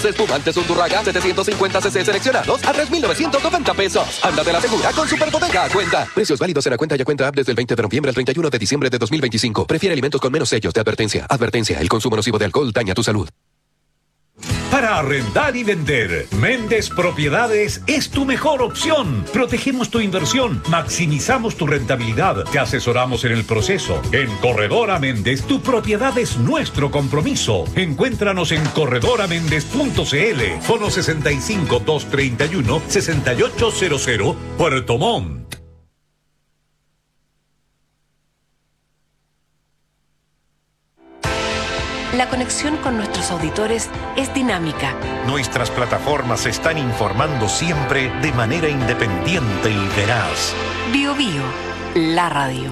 Espumantes Undurraga 750 cc seleccionados a 3,990 pesos. Ándate la segura con Superbodeca a cuenta. Precios válidos en la cuenta y a cuenta app desde el 20 de noviembre al 31 de diciembre de 2025. Prefiere alimentos con menos sellos de advertencia. Advertencia, el consumo nocivo de alcohol daña tu salud. Para arrendar y vender, Méndez Propiedades es tu mejor opción. Protegemos tu inversión, maximizamos tu rentabilidad, te asesoramos en el proceso. En Corredora Méndez, tu propiedad es nuestro compromiso. Encuéntranos en corredoraméndez.cl, fono 65-231-6800, Puerto Montt. La conexión con nuestros auditores es dinámica. Nuestras plataformas están informando siempre de manera independiente y veraz. Bio Bio, la radio.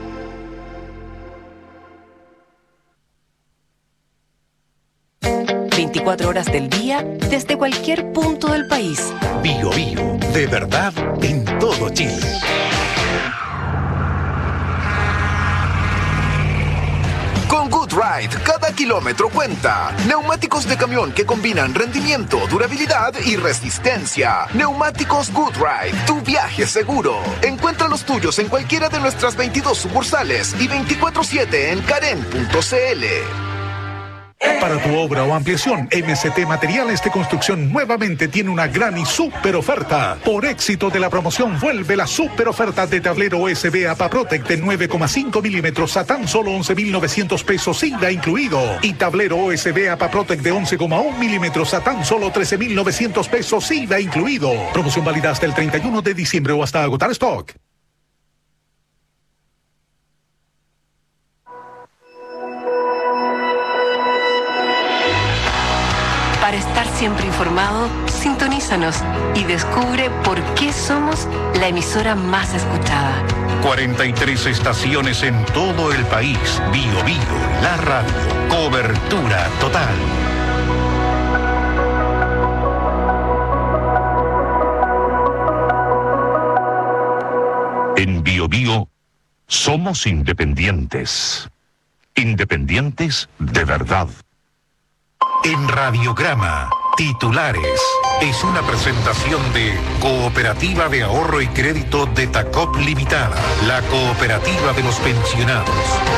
...24 horas del día, desde cualquier punto del país. Bio Bio, de verdad, en todo Chile. Con GoodRide, cada kilómetro cuenta. Neumáticos de camión que combinan rendimiento, durabilidad y resistencia. Neumáticos GoodRide, tu viaje seguro. Encuentra los tuyos en cualquiera de nuestras 22 sucursales y 24/7 en karen.cl. Para tu obra o ampliación, MST Materiales de Construcción nuevamente tiene una gran y súper oferta. Por éxito de la promoción, vuelve la súper oferta de tablero USB APAPROTEC de 9,5 milímetros a tan solo 11,900 pesos IVA incluido. Y tablero USB APAPROTEC de 11,1 milímetros a tan solo 13,900 pesos IVA incluido. Promoción válida hasta el 31 de diciembre o hasta agotar stock. Para estar siempre informado, sintonízanos y descubre por qué somos la emisora más escuchada. 43 estaciones en todo el país. Bio Bio, la radio. Cobertura total. En Bio Bio somos independientes. Independientes de verdad. En Radiograma, titulares. Es una presentación de Cooperativa de Ahorro y Crédito de Tacop Limitada, la cooperativa de los pensionados.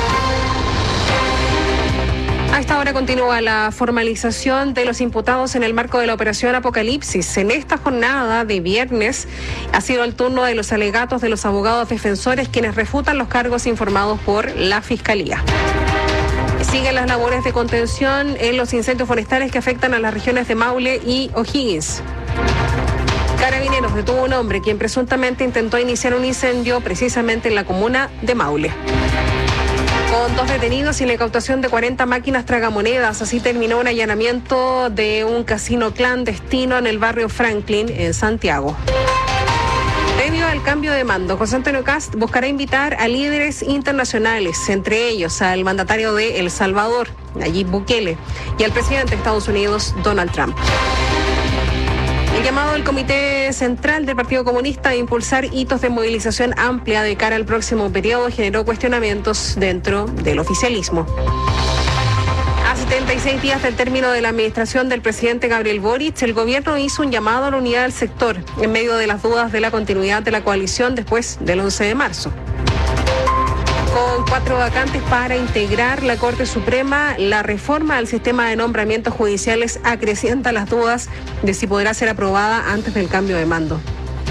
A esta hora continúa la formalización de los imputados en el marco de la operación Apocalipsis. En esta jornada de viernes ha sido el turno de los alegatos de los abogados defensores, quienes refutan los cargos informados por la Fiscalía. Siguen las labores de contención en los incendios forestales que afectan a las regiones de Maule y O'Higgins. Carabineros detuvo a un hombre quien presuntamente intentó iniciar un incendio precisamente en la comuna de Maule. Con 2 detenidos y la incautación de 40 máquinas tragamonedas, así terminó un allanamiento de un casino clandestino en el barrio Franklin, en Santiago. Debido al cambio de mando, José Antonio Kast buscará invitar a líderes internacionales, entre ellos al mandatario de El Salvador, Nayib Bukele, y al presidente de Estados Unidos, Donald Trump. El llamado del Comité Central del Partido Comunista a impulsar hitos de movilización amplia de cara al próximo periodo generó cuestionamientos dentro del oficialismo. A 76 días del término de la administración del presidente Gabriel Boric, el gobierno hizo un llamado a la unidad del sector en medio de las dudas de la continuidad de la coalición después del 11 de marzo. Con 4 vacantes para integrar la Corte Suprema, la reforma al sistema de nombramientos judiciales acrecienta las dudas de si podrá ser aprobada antes del cambio de mando.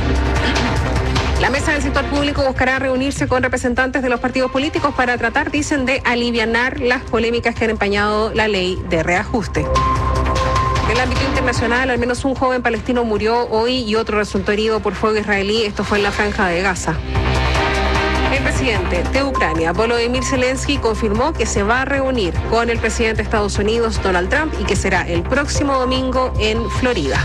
La mesa del sector público buscará reunirse con representantes de los partidos políticos para tratar, dicen, de alivianar las polémicas que han empañado la ley de reajuste. En el ámbito internacional, al menos un joven palestino murió hoy y otro resultó herido por fuego israelí. Esto fue en la Franja de Gaza. El presidente de Ucrania, Volodymyr Zelensky, confirmó que se va a reunir con el presidente de Estados Unidos, Donald Trump, y que será el próximo domingo en Florida.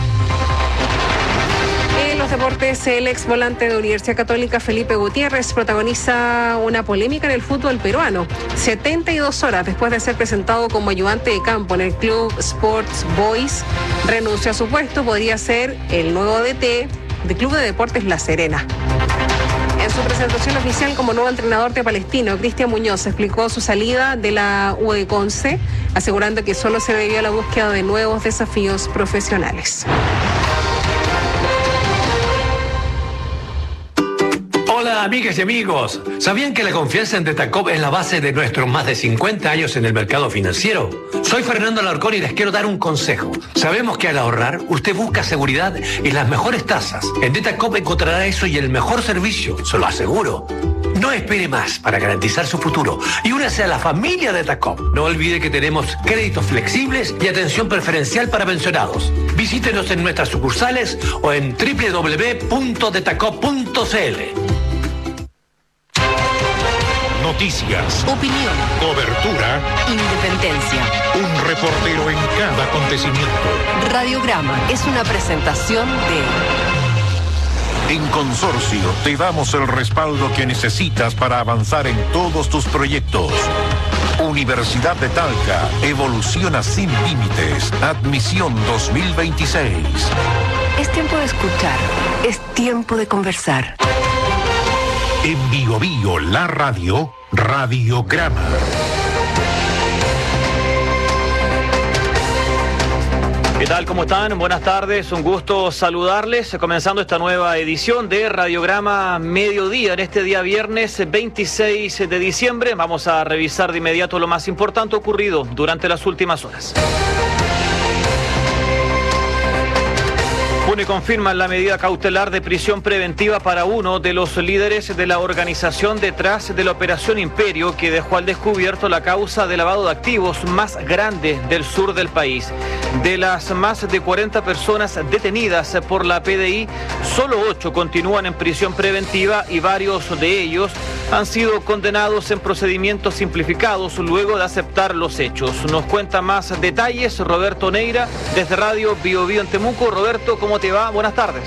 En los deportes, el ex volante de Universidad Católica, Felipe Gutiérrez, protagoniza una polémica en el fútbol peruano. 72 horas después de ser presentado como ayudante de campo en el Club Sports Boys, renunció a su puesto. Podría ser el nuevo DT del Club de Deportes La Serena. En su presentación oficial como nuevo entrenador de Palestino, Cristian Muñoz explicó su salida de la UD Conce asegurando que solo se debió a la búsqueda de nuevos desafíos profesionales. Hola amigas y amigos, ¿sabían que la confianza en Detacop es la base de nuestros más de 50 años en el mercado financiero? Soy Fernando Alarcón y les quiero dar un consejo. Sabemos que al ahorrar usted busca seguridad y las mejores tasas. En Detacop encontrará eso y el mejor servicio, se lo aseguro. No espere más para garantizar su futuro y únase a la familia Detacop. No olvide que tenemos créditos flexibles y atención preferencial para pensionados. Visítenos en nuestras sucursales o en www.detacop.cl. Noticias, opinión, cobertura, independencia. un reportero en cada acontecimiento. Radiograma es una presentación de... En Consorcio te damos el respaldo que necesitas para avanzar en todos tus proyectos. Universidad de Talca, evoluciona sin límites. Admisión 2026. Es tiempo de escuchar, es tiempo de conversar. En Bio Bio, la radio, Radiograma. ¿Qué tal? ¿Cómo están? Buenas tardes, un gusto saludarles. Comenzando esta nueva edición de Radiograma Mediodía, en este día viernes 26 de diciembre. Vamos a revisar de inmediato lo más importante ocurrido durante las últimas horas. Pune confirma la medida cautelar de prisión preventiva para uno de los líderes de la organización detrás de la Operación Imperio, que dejó al descubierto la causa de lavado de activos más grande del sur del país. De las más de 40 personas detenidas por la PDI, solo 8 continúan en prisión preventiva y varios de ellos han sido condenados en procedimientos simplificados luego de aceptar los hechos. Nos cuenta más detalles Roberto Neira desde Radio Bio Bio en Temuco. Roberto, ¿cómo te va? Buenas tardes.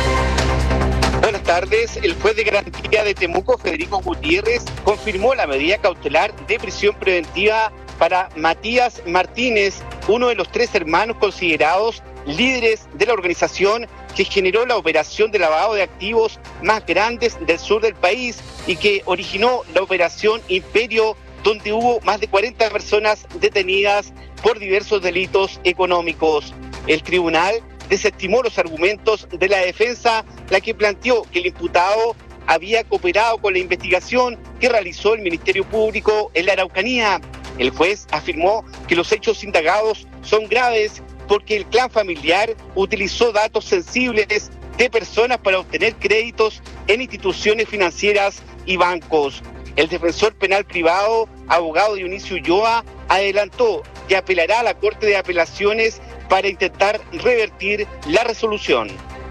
Buenas tardes. El juez de garantía de Temuco, Federico Gutiérrez, confirmó la medida cautelar de prisión preventiva para Matías Martínez, uno de los 3 hermanos considerados líderes de la organización que generó la operación de lavado de activos más grandes del sur del país y que originó la Operación Imperio, donde hubo más de 40 personas detenidas por diversos delitos económicos. El tribunal desestimó los argumentos de la defensa, la que planteó que el imputado había cooperado con la investigación que realizó el Ministerio Público en la Araucanía. El juez afirmó que los hechos indagados son graves porque el clan familiar utilizó datos sensibles de personas para obtener créditos en instituciones financieras y bancos. El defensor penal privado, abogado Dionisio Ulloa, adelantó que apelará a la Corte de Apelaciones para intentar revertir la resolución.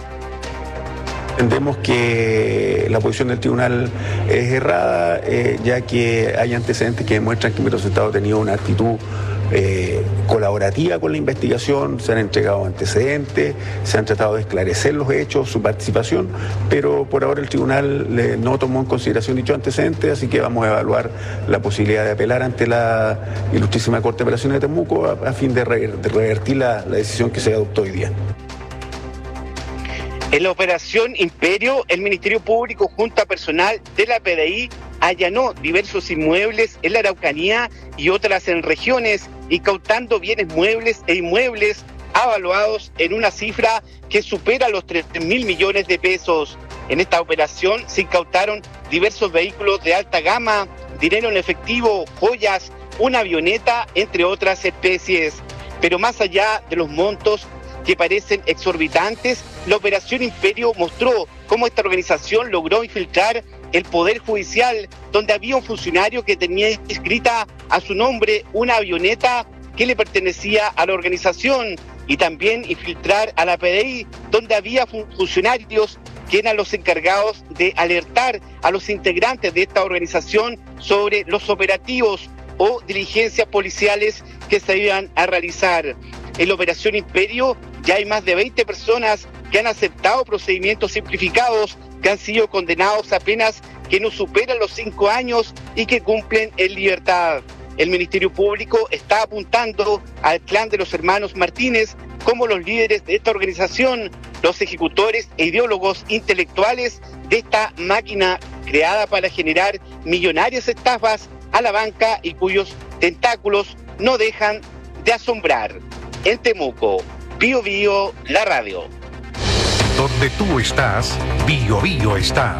Entendemos que la posición del tribunal es errada, ya que hay antecedentes que demuestran que Metro Estado ha tenido una actitud colaborativa con la investigación, se han entregado antecedentes, se han tratado de esclarecer los hechos, su participación, pero por ahora el tribunal no tomó en consideración dichos antecedentes, así que vamos a evaluar la posibilidad de apelar ante la Ilustrísima Corte de Apelaciones de Temuco a fin de revertir la decisión que se adoptó hoy día. En la Operación Imperio, el Ministerio Público junto a personal de la PDI allanó diversos inmuebles en la Araucanía y otras en regiones, incautando bienes muebles e inmuebles avaluados en una cifra que supera los 3.000 millones de pesos. En esta operación se incautaron diversos vehículos de alta gama, dinero en efectivo, joyas, una avioneta, entre otras especies. Pero más allá de los montos que parecen exorbitantes, la Operación Imperio mostró cómo esta organización logró infiltrar el Poder Judicial, donde había un funcionario que tenía escrita a su nombre una avioneta que le pertenecía a la organización, y también infiltrar a la PDI, donde había funcionarios que eran los encargados de alertar a los integrantes de esta organización sobre los operativos o diligencias policiales que se iban a realizar. En la Operación Imperio ya hay más de 20 personas que han aceptado procedimientos simplificados, que han sido condenados a penas que no superan los 5 años y que cumplen en libertad. El Ministerio Público está apuntando al clan de los hermanos Martínez como los líderes de esta organización, los ejecutores e ideólogos intelectuales de esta máquina creada para generar millonarias estafas a la banca y cuyos tentáculos no dejan de asombrar. En Temuco, Bío Bío, la radio. Donde tú estás, Bío Bío está.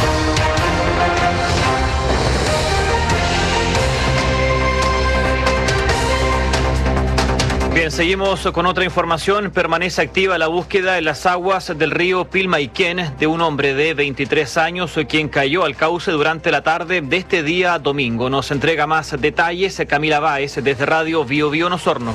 Bien, seguimos con otra información. Permanece activa la búsqueda en las aguas del río Pilmaiquén de un hombre de 23 años quien cayó al cauce durante la tarde de este día domingo. Nos entrega más detalles Camila Báez desde Radio Bío Bío Osorno.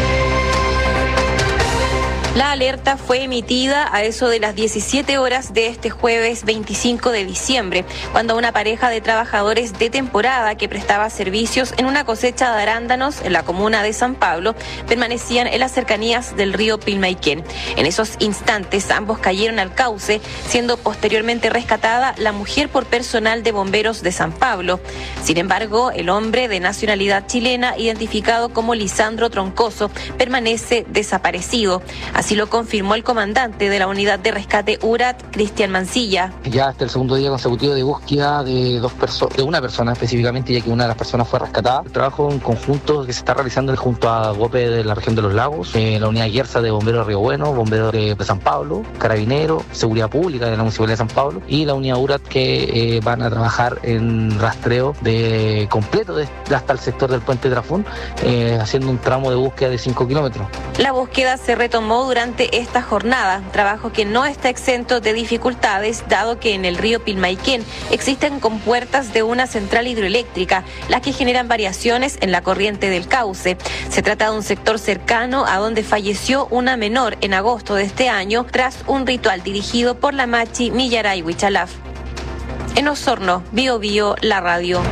La alerta fue emitida a eso de las 17 horas de este jueves 25 de diciembre, cuando una pareja de trabajadores de temporada que prestaba servicios en una cosecha de arándanos en la comuna de San Pablo permanecían en las cercanías del río Pilmaiquén. En esos instantes ambos cayeron al cauce, siendo posteriormente rescatada la mujer por personal de bomberos de San Pablo. Sin embargo, el hombre de nacionalidad chilena, identificado como Lisandro Troncoso, permanece desaparecido. Así lo confirmó el comandante de la unidad de rescate URAT, Cristian Mancilla. Ya hasta el segundo día consecutivo de búsqueda de una persona específicamente, ya que una de las personas fue rescatada. El trabajo en conjunto que se está realizando junto a GOPE de la región de los lagos, la unidad Guerza de bomberos de Río Bueno, bomberos de San Pablo, Carabineros, Seguridad Pública de la Municipalidad de San Pablo y la unidad URAT que van a trabajar en rastreo de completo hasta el sector del puente Trafún, haciendo un tramo de búsqueda de 5 kilómetros. La búsqueda se retomó durante esta jornada, trabajo que no está exento de dificultades, dado que en el río Pilmaiquén existen compuertas de una central hidroeléctrica, las que generan variaciones en la corriente del cauce. Se trata de un sector cercano a donde falleció una menor en agosto de este año tras un ritual dirigido por la Machi Millaray Huichalaf. En Osorno, Bío Bío, la radio.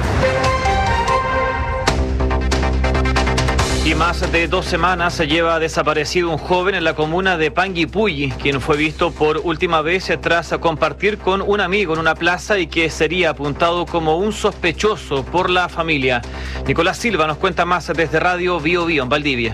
Y más de 2 semanas se lleva desaparecido un joven en la comuna de Panguipulli, quien fue visto por última vez tras compartir con un amigo en una plaza y que sería apuntado como un sospechoso por la familia. Nicolás Silva nos cuenta más desde Radio Bío Bío en Valdivia.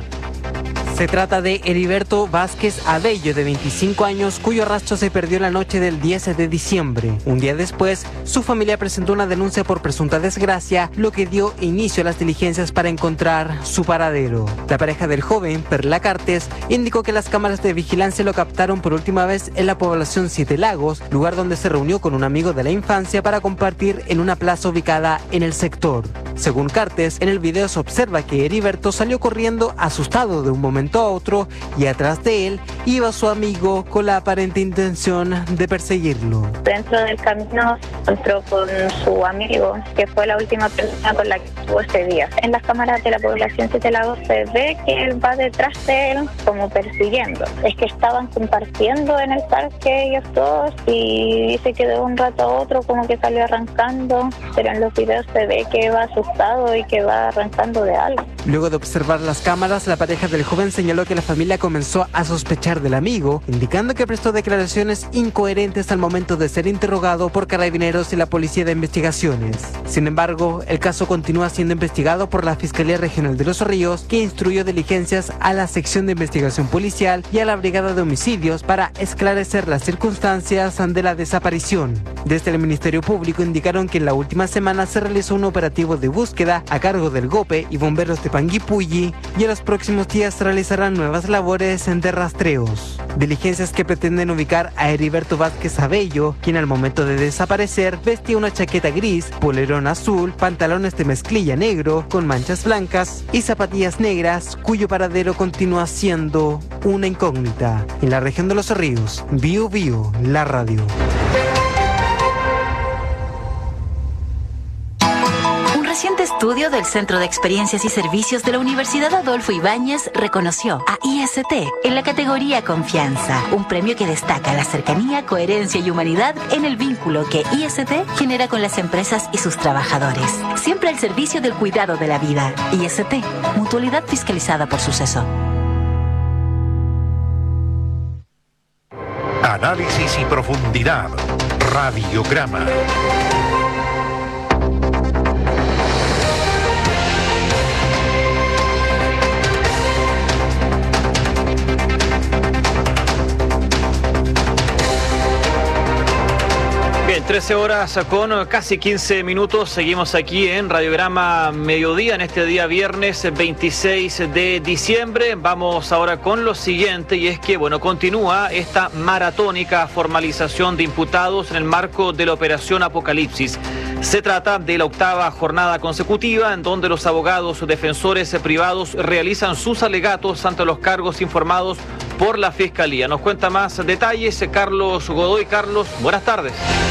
Se trata de Heriberto Vázquez Abello, de 25 años, cuyo rastro se perdió la noche del 10 de diciembre. Un día después, su familia presentó una denuncia por presunta desgracia, lo que dio inicio a las diligencias para encontrar su paradero. La pareja del joven, Perla Cartes, indicó que las cámaras de vigilancia lo captaron por última vez en la población Siete Lagos, lugar donde se reunió con un amigo de la infancia para compartir en una plaza ubicada en el sector. Según Cartes, en el video se observa que Heriberto salió corriendo asustado de un momento a otro y atrás de él iba su amigo con la aparente intención de perseguirlo. Dentro del camino encontró con su amigo, que fue la última persona con la que estuvo ese día. En las cámaras de la población Siete Lagos se ve que él va detrás de él como persiguiendo. Es que estaban compartiendo en el parque ellos dos y dice que de un rato a otro como que salió arrancando, pero en los videos se ve que va asustado y que va arrancando de algo. Luego de observar las cámaras, la pareja del joven señaló que la familia comenzó a sospechar del amigo, indicando que prestó declaraciones incoherentes al momento de ser interrogado por Carabineros y la Policía de Investigaciones. Sin embargo, el caso continúa siendo investigado por la Fiscalía Regional de Los Ríos, que instruyó diligencias a la Sección de Investigación Policial y a la Brigada de Homicidios para esclarecer las circunstancias de la desaparición. Desde el Ministerio Público indicaron que en la última semana se realizó un operativo de búsqueda a cargo del GOPE y bomberos de Panguipulli y en los próximos días realizarán nuevas labores de rastreos. Diligencias que pretenden ubicar a Heriberto Vázquez Abello, quien al momento de desaparecer vestía una chaqueta gris, polerón azul, pantalones de mezclilla negro con manchas blancas y zapatillas negras, cuyo paradero continúa siendo una incógnita. En la región de Los Ríos, Bío Bío, la radio. Un reciente estudio del Centro de Experiencias y Servicios de la Universidad Adolfo Ibáñez reconoció a IST en la categoría Confianza, un premio que destaca la cercanía, coherencia y humanidad en el vínculo que IST genera con las empresas y sus trabajadores, siempre al servicio del cuidado de la vida. IST, mutualidad fiscalizada por Suceso. Análisis y profundidad. Radiograma. 13 horas con casi 15 minutos. Seguimos aquí en Radiograma Mediodía en este día viernes 26 de diciembre. Vamos ahora con lo siguiente, y es que, continúa esta maratónica formalización de imputados en el marco de la Operación Apocalipsis. Se trata de la 8ª jornada consecutiva en donde los abogados defensores privados realizan sus alegatos ante los cargos informados por la Fiscalía. Nos cuenta más detalles Carlos Godoy. Carlos, buenas tardes.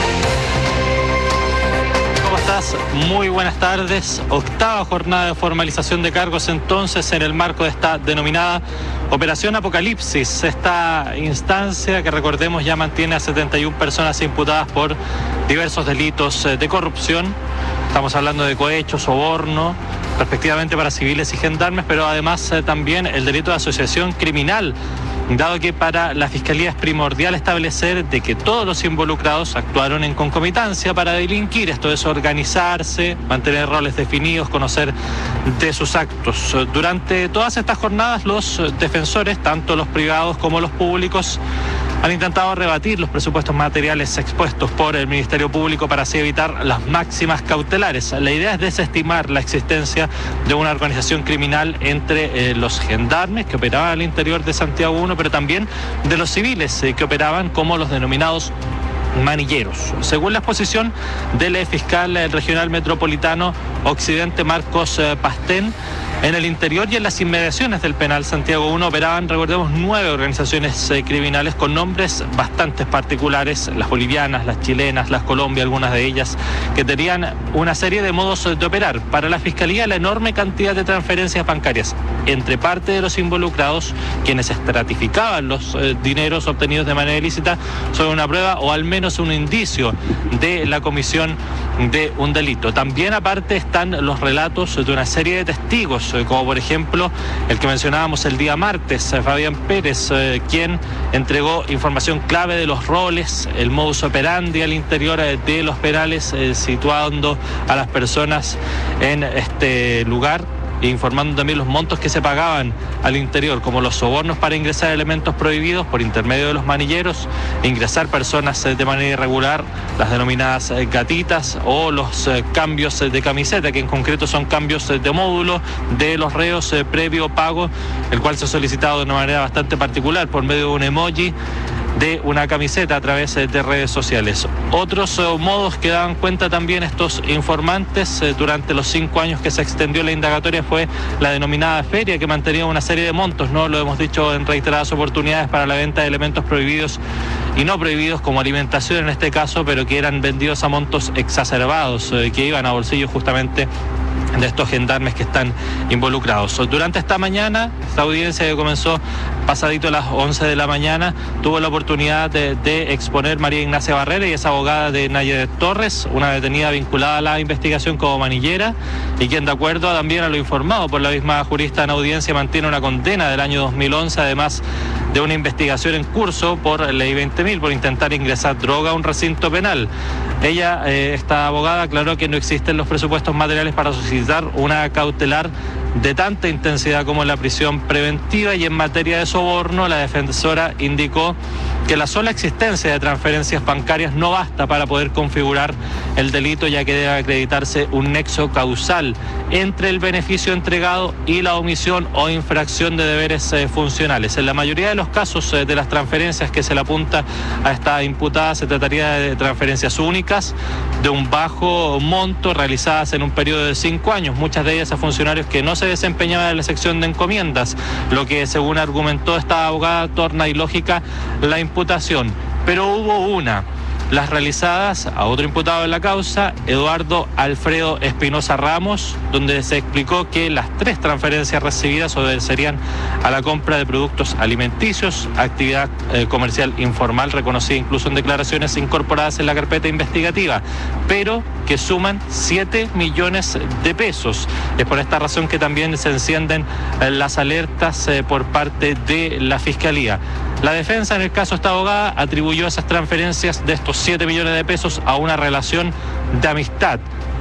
¿Cómo estás? Muy buenas tardes. 8ª jornada de formalización de cargos entonces en el marco de esta denominada Operación Apocalipsis. Esta instancia que, recordemos, ya mantiene a 71 personas imputadas por diversos delitos de corrupción. Estamos hablando de cohecho, soborno, respectivamente para civiles y gendarmes, pero además también el delito de asociación criminal, dado que para la Fiscalía es primordial establecer de que todos los involucrados actuaron en concomitancia para delinquir. Esto es organizarse, mantener roles definidos, conocer de sus actos. Durante todas estas jornadas, los defensores, tanto los privados como los públicos, han intentado rebatir los presupuestos materiales expuestos por el Ministerio Público para así evitar las máximas cautelares. La idea es desestimar la existencia de una organización criminal entre los gendarmes que operaban al interior de Santiago 1, pero también de los civiles que operaban como los denominados manilleros. Según la exposición del fiscal regional metropolitano Occidente, Marcos Pastén, en el interior y en las inmediaciones del penal Santiago 1 operaban, recordemos, 9 organizaciones criminales con nombres bastante particulares, las bolivianas, las chilenas, las Colombia, algunas de ellas, que tenían una serie de modos de operar. Para la Fiscalía, la enorme cantidad de transferencias bancarias entre parte de los involucrados, quienes estratificaban los dineros obtenidos de manera ilícita, son una prueba o al menos un indicio de la comisión de un delito. También aparte están los relatos de una serie de testigos, como por ejemplo el que mencionábamos el día martes, Fabián Pérez, quien entregó información clave de los roles, el modus operandi al interior de los penales, situando a las personas en este lugar, informando también los montos que se pagaban al interior, como los sobornos para ingresar elementos prohibidos por intermedio de los manilleros, ingresar personas de manera irregular, las denominadas gatitas, o los cambios de camiseta, que en concreto son cambios de módulo de los reos previo pago, el cual se ha solicitado de una manera bastante particular por medio de un emoji de una camiseta a través de redes sociales. Otros modos que daban cuenta también estos informantes durante los 5 años que se extendió la indagatoria fue la denominada feria, que mantenía una serie de montos, ¿no? Lo hemos dicho en reiteradas oportunidades, para la venta de elementos prohibidos y no prohibidos, como alimentación en este caso, pero que eran vendidos a montos exacerbados, que iban a bolsillos justamente de estos gendarmes que están involucrados. Durante esta mañana, esta audiencia que comenzó pasadito a las 11 de la mañana, tuvo la oportunidad de exponer María Ignacia Barrera, y es abogada de Nayedet Torres, una detenida vinculada a la investigación como manillera, y quien, de acuerdo también a lo informado por la misma jurista en audiencia, mantiene una condena del año 2011, además de una investigación en curso por ley 20.000 por intentar ingresar droga a un recinto penal. Ella, esta abogada, aclaró que no existen los presupuestos materiales para solicitar una cautelar de tanta intensidad como la prisión preventiva, y en materia de soborno, la defensora indicó que la sola existencia de transferencias bancarias no basta para poder configurar el delito, ya que debe acreditarse un nexo causal entre el beneficio entregado y la omisión o infracción de deberes funcionales. En la mayoría de los casos de las transferencias que se le apunta a esta imputada, se trataría de transferencias únicas de un bajo monto realizadas en un periodo de 5 años, muchas de ellas a funcionarios que no se desempeñaban en la sección de encomiendas, lo que, según argumentó esta abogada, torna ilógica la imputación. Pero hubo una, las realizadas a otro imputado en la causa, Eduardo Alfredo Espinosa Ramos, donde se explicó que las 3 transferencias recibidas obedecerían a la compra de productos alimenticios, actividad comercial informal, reconocida incluso en declaraciones incorporadas en la carpeta investigativa, pero que suman 7 millones de pesos. Es por esta razón que también se encienden las alertas por parte de la Fiscalía. La defensa, en el caso de esta abogada, atribuyó esas transferencias de estos 7 millones de pesos a una relación de amistad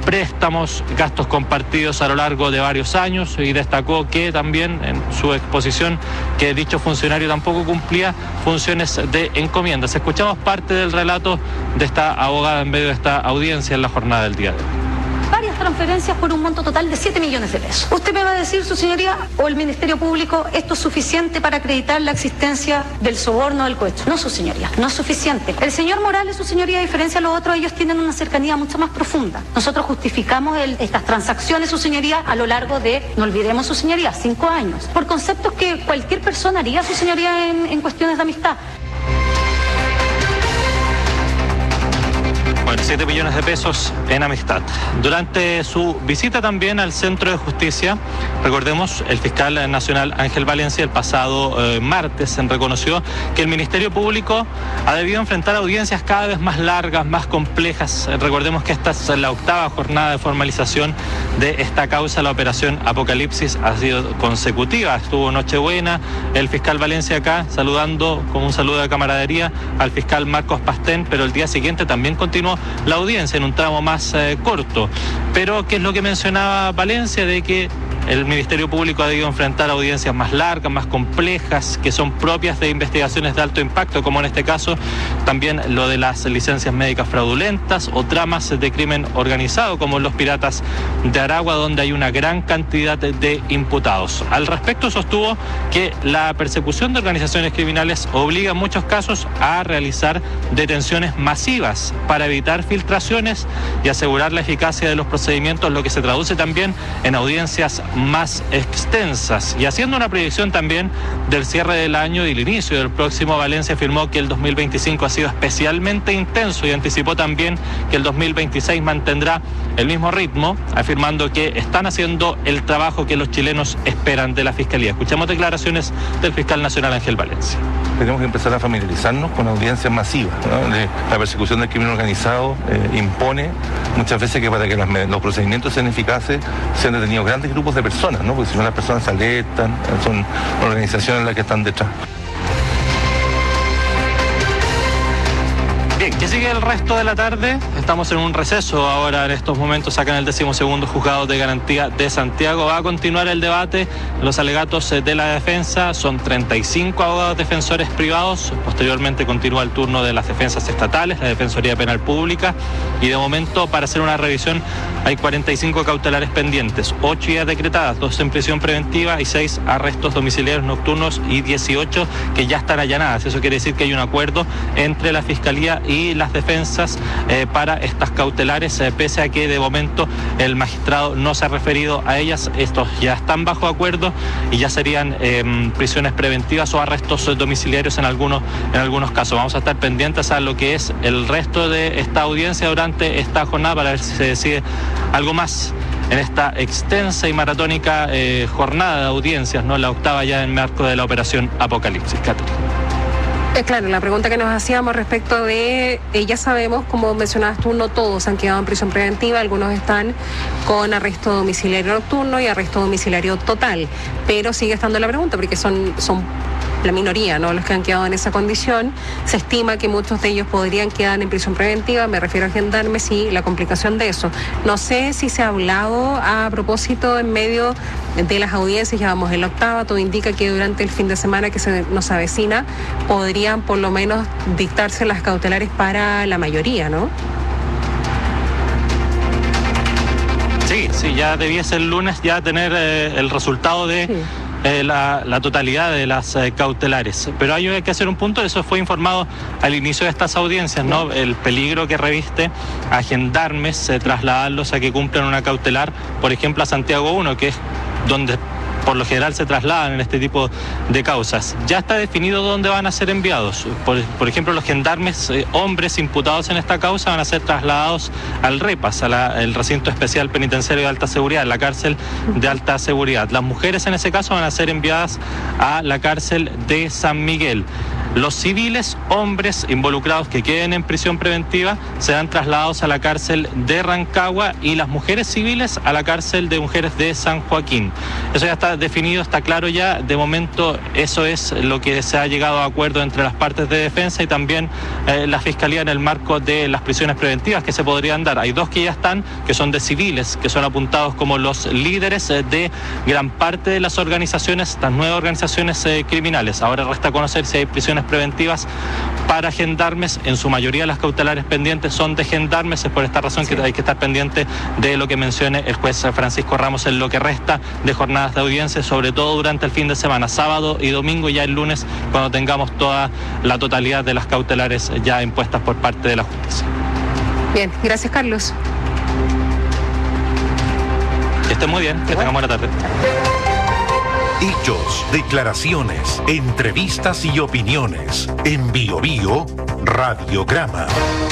préstamos, gastos compartidos a lo largo de varios años, y destacó que también en su exposición que dicho funcionario tampoco cumplía funciones de encomiendas. Escuchamos parte del relato de esta abogada en medio de esta audiencia en la jornada del día de hoy. Varias transferencias por un monto total de 7 millones de pesos. Usted me va a decir, su señoría, o el Ministerio Público, esto es suficiente para acreditar la existencia del soborno del cohecho. No, su señoría, no es suficiente. El señor Morales, su señoría, a diferencia de los otros, ellos tienen una cercanía mucho más profunda. Nosotros justificamos estas transacciones, su señoría, a lo largo de, no olvidemos, su señoría, 5 años, por conceptos que cualquier persona haría, su señoría, en cuestiones de amistad. 7 millones de pesos en amistad. Durante su visita también al Centro de Justicia, recordemos, el fiscal nacional Ángel Valencia el pasado martes reconoció que el Ministerio Público ha debido enfrentar audiencias cada vez más largas, más complejas. Recordemos que esta es la 8ª jornada de formalización de esta causa. La operación Apocalipsis ha sido consecutiva. Estuvo Nochebuena, el fiscal Valencia acá saludando con un saludo de camaradería al fiscal Marcos Pastén, pero el día siguiente también continuó la audiencia en un tramo más corto. Pero ¿qué es lo que mencionaba Valencia? De que el Ministerio Público ha debido enfrentar audiencias más largas, más complejas, que son propias de investigaciones de alto impacto, como en este caso también lo de las licencias médicas fraudulentas o tramas de crimen organizado, como los piratas de Aragua, donde hay una gran cantidad de imputados. Al respecto, sostuvo que la persecución de organizaciones criminales obliga en muchos casos a realizar detenciones masivas para evitar filtraciones y asegurar la eficacia de los procedimientos, lo que se traduce también en audiencias más extensas. Y haciendo una proyección también del cierre del año y el inicio del próximo, Valencia afirmó que el 2025 ha sido especialmente intenso y anticipó también que el 2026 mantendrá el mismo ritmo, afirmando que están haciendo el trabajo que los chilenos esperan de la Fiscalía. Escuchamos declaraciones del fiscal nacional Ángel Valencia. Tenemos que empezar a familiarizarnos con audiencias masivas, ¿no? La persecución del crimen organizado impone muchas veces que para que los procedimientos sean eficaces sean detenidos grandes grupos de personas, ¿no? Porque si no, las personas se alertan, son organizaciones las que están detrás. Bien, ¿qué sigue el resto de la tarde? Estamos en un receso ahora en estos momentos acá en el 12º Juzgado de Garantía de Santiago. Va a continuar el debate, los alegatos de la defensa. Son 35 abogados defensores privados. Posteriormente continúa el turno de las defensas estatales, la Defensoría Penal Pública. Y de momento, para hacer una revisión, hay 45 cautelares pendientes, 8 ya decretadas, 2 en prisión preventiva y 6 arrestos domiciliarios nocturnos y 18 que ya están allanadas. Eso quiere decir que hay un acuerdo entre la Fiscalía y las defensas para estas cautelares, pese a que de momento el magistrado no se ha referido a ellas. Estos ya están bajo acuerdo y ya serían prisiones preventivas o arrestos domiciliarios en algunos casos. Vamos a estar pendientes a lo que es el resto de esta audiencia durante esta jornada para ver si se decide algo más en esta extensa y maratónica jornada de audiencias, ¿no? La 8ª ya en marco de la operación Apocalipsis. Catherine. Claro, la pregunta que nos hacíamos respecto de, ya sabemos, como mencionabas tú, no todos han quedado en prisión preventiva, algunos están con arresto domiciliario nocturno y arresto domiciliario total, pero sigue estando la pregunta porque son la minoría, ¿no? Los que han quedado en esa condición. Se estima que muchos de ellos podrían quedar en prisión preventiva, me refiero a gendarmes y la complicación de eso. No sé si se ha hablado a propósito en medio de las audiencias, ya vamos en la 8ª, todo indica que durante el fin de semana que se nos avecina podrían por lo menos dictarse las cautelares para la mayoría, ¿no? Sí, ya debiese el lunes ya tener el resultado de... Sí. La totalidad de las cautelares. Pero hay que hacer un punto, eso fue informado al inicio de estas audiencias, ¿no? El peligro que reviste a gendarmes trasladarlos a que cumplan una cautelar, por ejemplo a Santiago 1, que es donde por lo general se trasladan en este tipo de causas. Ya está definido dónde van a ser enviados. Por ejemplo, los gendarmes, hombres imputados en esta causa, van a ser trasladados al REPAS, el recinto especial penitenciario de alta seguridad, la cárcel de alta seguridad. Las mujeres en ese caso van a ser enviadas a la cárcel de San Miguel. Los civiles, hombres involucrados que queden en prisión preventiva, serán trasladados a la cárcel de Rancagua y las mujeres civiles a la cárcel de mujeres de San Joaquín. Eso ya está definido, está claro ya. De momento eso es lo que se ha llegado a acuerdo entre las partes de defensa y también la Fiscalía en el marco de las prisiones preventivas que se podrían dar. Hay dos que ya están, que son de civiles, que son apuntados como los líderes de gran parte de las organizaciones, estas nuevas organizaciones criminales. Ahora resta conocer si hay prisiones preventivas para gendarmes. En su mayoría las cautelares pendientes son de gendarmes. Es por esta razón que hay que estar pendiente de lo que mencione el juez Francisco Ramos en lo que resta de jornadas de audiencia, sobre todo durante el fin de semana, sábado y domingo, y ya el lunes cuando tengamos toda la totalidad de las cautelares ya impuestas por parte de la justicia. Bien, gracias Carlos. Que estén muy bien, que tengan buena tarde. Hechos, declaraciones, entrevistas y opiniones. En Bio Bio, Radiograma.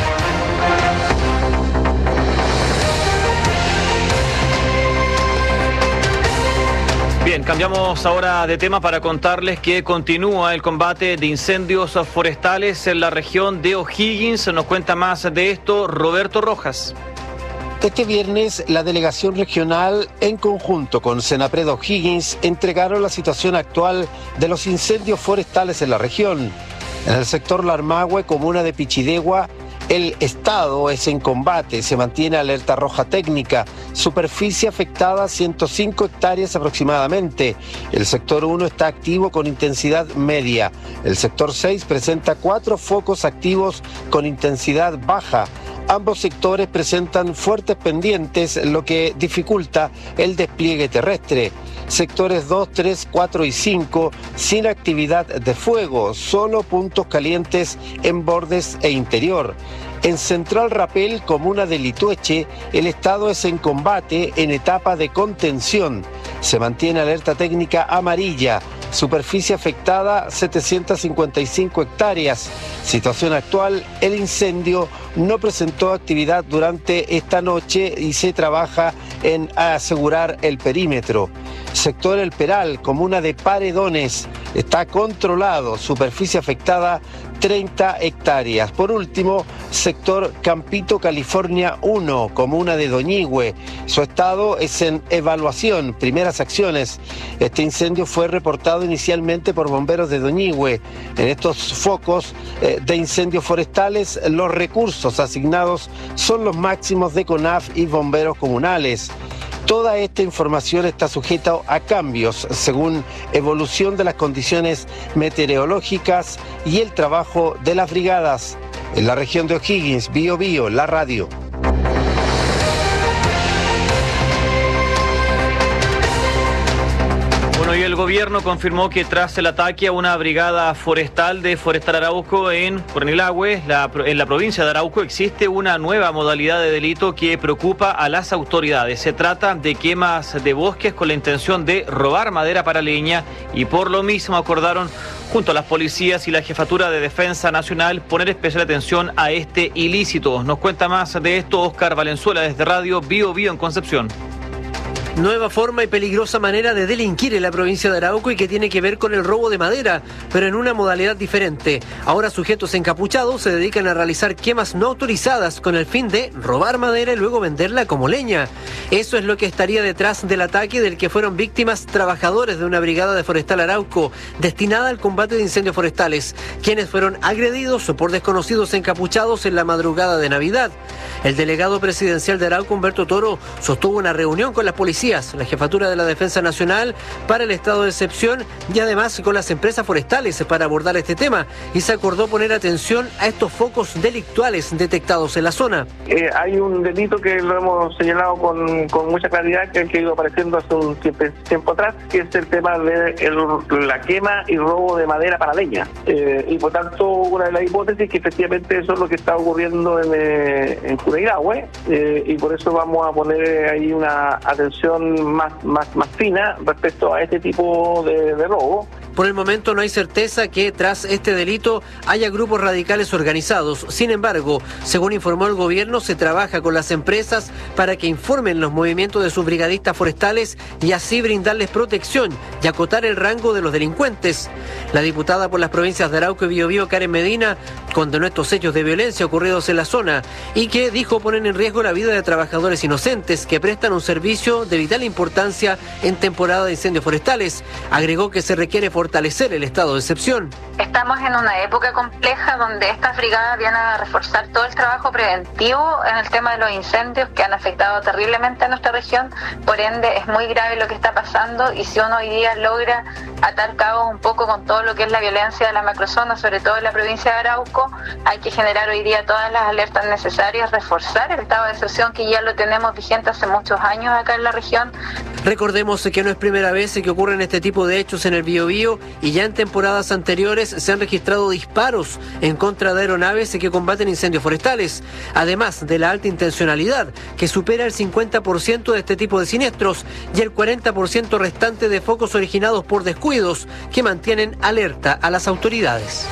Bien, cambiamos ahora de tema para contarles que continúa el combate de incendios forestales en la región de O'Higgins. Nos cuenta más de esto Roberto Rojas. Este viernes, la delegación regional, en conjunto con Senapred O'Higgins, entregaron la situación actual de los incendios forestales en la región. En el sector Larmahue, comuna de Pichidegua, el estado es en combate, se mantiene alerta roja técnica, superficie afectada 105 hectáreas aproximadamente. El sector 1 está activo con intensidad media. El sector 6 presenta 4 focos activos con intensidad baja. Ambos sectores presentan fuertes pendientes, lo que dificulta el despliegue terrestre. Sectores 2, 3, 4 y 5 sin actividad de fuego, solo puntos calientes en bordes e interior. En Central Rapel, comuna de Litueche, el estado es en combate en etapa de contención. Se mantiene alerta técnica amarilla. Superficie afectada 755 hectáreas. Situación actual, el incendio no presentó actividad durante esta noche y se trabaja en asegurar el perímetro. Sector El Peral, comuna de Paredones, está controlado. Superficie afectada 30 hectáreas. Por último, sector Campito, California 1, comuna de Doñihue. Su estado es en evaluación, primeras acciones. Este incendio fue reportado inicialmente por bomberos de Doñihue. En estos focos de incendios forestales, los recursos asignados son los máximos de CONAF y bomberos comunales. Toda esta información está sujeta a cambios según evolución de las condiciones meteorológicas y el trabajo de las brigadas. En la región de O'Higgins, Bio Bio, la radio. Bueno, y el gobierno confirmó que tras el ataque a una brigada forestal de Forestal Arauco en Cornilahue, en la provincia de Arauco, existe una nueva modalidad de delito que preocupa a las autoridades. Se trata de quemas de bosques con la intención de robar madera para leña y por lo mismo acordaron junto a las policías y la Jefatura de Defensa Nacional poner especial atención a este ilícito. Nos cuenta más de esto Oscar Valenzuela desde Radio Bio Bio en Concepción. Nueva forma y peligrosa manera de delinquir en la provincia de Arauco y que tiene que ver con el robo de madera, pero en una modalidad diferente. Ahora sujetos encapuchados se dedican a realizar quemas no autorizadas con el fin de robar madera y luego venderla como leña. Eso es lo que estaría detrás del ataque del que fueron víctimas trabajadores de una brigada de Forestal Arauco destinada al combate de incendios forestales, quienes fueron agredidos por desconocidos encapuchados en la madrugada de Navidad. El delegado presidencial de Arauco, Humberto Toro, sostuvo una reunión con las policías, la Jefatura de la Defensa Nacional para el estado de excepción y además con las empresas forestales para abordar este tema, y se acordó poner atención a estos focos delictuales detectados en la zona. Hay un delito que lo hemos señalado con mucha claridad, que ha ido apareciendo hace un tiempo atrás, que es el tema de la quema y robo de madera para leña. Y por tanto, una de las hipótesis que efectivamente eso es lo que está ocurriendo en Cornilahue, y por eso vamos a poner ahí una atención más fina respecto a este tipo de robo, Por el momento no hay certeza que tras este delito haya grupos radicales organizados. Sin embargo, según informó el gobierno, se trabaja con las empresas para que informen los movimientos de sus brigadistas forestales y así brindarles protección y acotar el rango de los delincuentes. La diputada por las provincias de Arauco y Biobío, Karen Medina, condenó estos hechos de violencia ocurridos en la zona y que dijo ponen en riesgo la vida de trabajadores inocentes que prestan un servicio de vital importancia en temporada de incendios forestales. Agregó que se requiere fortalecer el estado de excepción. Estamos en una época compleja donde estas brigadas vienen a reforzar todo el trabajo preventivo en el tema de los incendios que han afectado terriblemente a nuestra región. Por ende, es muy grave lo que está pasando y si uno hoy día logra atar cabos un poco con todo lo que es la violencia de la macrozona, sobre todo en la provincia de Arauco, hay que generar hoy día todas las alertas necesarias, reforzar el estado de excepción que ya lo tenemos vigente hace muchos años acá en la región. Recordemos que no es primera vez que ocurren este tipo de hechos en el Biobío y ya en temporadas anteriores se han registrado disparos en contra de aeronaves que combaten incendios forestales, además de la alta intencionalidad que supera el 50% de este tipo de siniestros y el 40% restante de focos originados por descuidos que mantienen alerta a las autoridades.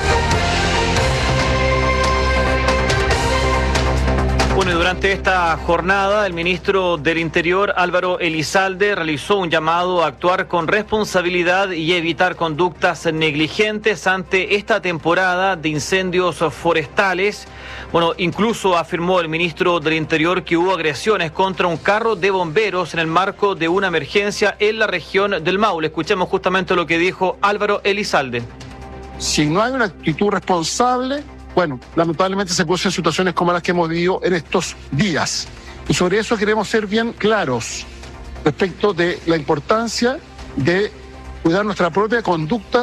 Bueno, y durante esta jornada, el ministro del Interior, Álvaro Elizalde, realizó un llamado a actuar con responsabilidad y evitar conductas negligentes ante esta temporada de incendios forestales. Bueno, incluso afirmó el ministro del Interior que hubo agresiones contra un carro de bomberos en el marco de una emergencia en la región del Maule. Escuchemos justamente lo que dijo Álvaro Elizalde. Si no hay una actitud responsable, bueno, lamentablemente se producen situaciones como las que hemos vivido en estos días. Y sobre eso queremos ser bien claros respecto de la importancia de cuidar nuestra propia conducta.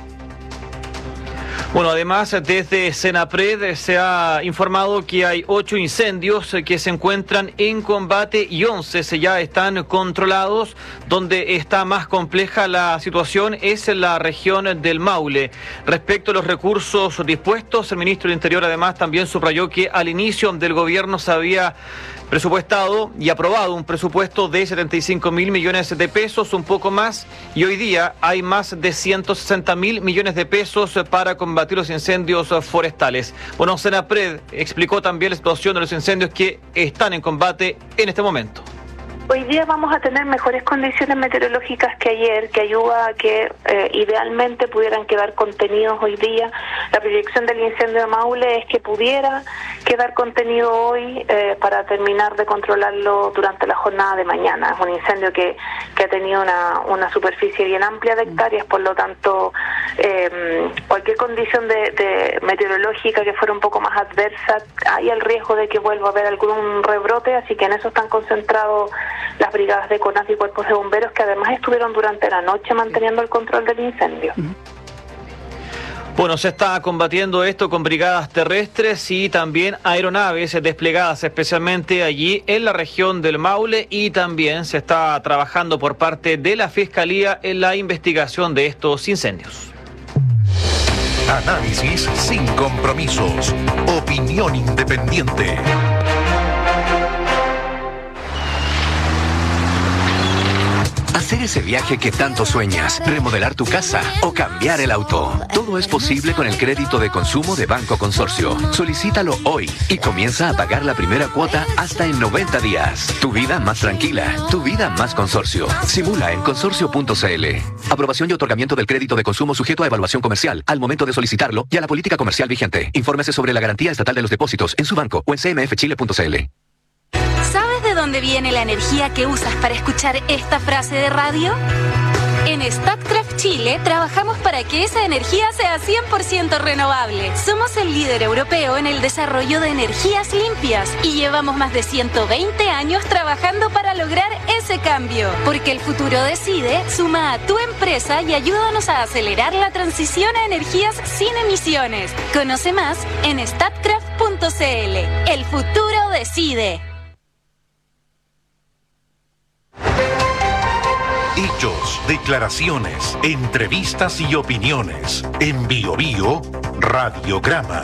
Bueno, además, desde Senapred se ha informado que hay 8 incendios que se encuentran en combate y 11 ya están controlados. Donde está más compleja la situación es en la región del Maule. Respecto a los recursos dispuestos, el ministro del Interior además también subrayó que al inicio del gobierno se había presupuestado y aprobado un presupuesto de 75.000 millones de pesos, un poco más, y hoy día hay más de 160.000 millones de pesos para combatir los incendios forestales. Bueno, Senapred explicó también la situación de los incendios que están en combate en este momento. Hoy día vamos a tener mejores condiciones meteorológicas que ayer, que ayuda a que idealmente pudieran quedar contenidos hoy día. La proyección del incendio de Maule es que pudiera quedar contenido hoy para terminar de controlarlo durante la jornada de mañana. Es un incendio que ha tenido una superficie bien amplia de hectáreas, por lo tanto cualquier condición de meteorológica que fuera un poco más adversa, hay el riesgo de que vuelva a haber algún rebrote, así que en eso están concentrados las brigadas de CONAF y cuerpos de bomberos que además estuvieron durante la noche manteniendo el control del incendio. Bueno, se está combatiendo esto con brigadas terrestres y también aeronaves desplegadas especialmente allí en la región del Maule y también se está trabajando por parte de la Fiscalía en la investigación de estos incendios. Análisis sin compromisos. Opinión independiente. Hacer ese viaje que tanto sueñas, remodelar tu casa o cambiar el auto. Todo es posible con el crédito de consumo de Banco Consorcio. Solicítalo hoy y comienza a pagar la primera cuota hasta en 90 días. Tu vida más tranquila, tu vida más consorcio. Simula en consorcio.cl. Aprobación y otorgamiento del crédito de consumo sujeto a evaluación comercial al momento de solicitarlo y a la política comercial vigente. Infórmese sobre la garantía estatal de los depósitos en su banco o en cmfchile.cl. ¿Sabes de dónde viene la energía que usas para escuchar esta frase de radio? En Statkraft Chile trabajamos para que esa energía sea 100% renovable. Somos el líder europeo en el desarrollo de energías limpias y llevamos más de 120 años trabajando para lograr ese cambio. Porque el futuro decide, suma a tu empresa y ayúdanos a acelerar la transición a energías sin emisiones. Conoce más en statkraft.cl. El futuro decide. Hechos, declaraciones, entrevistas y opiniones. En Biobío, Radiograma.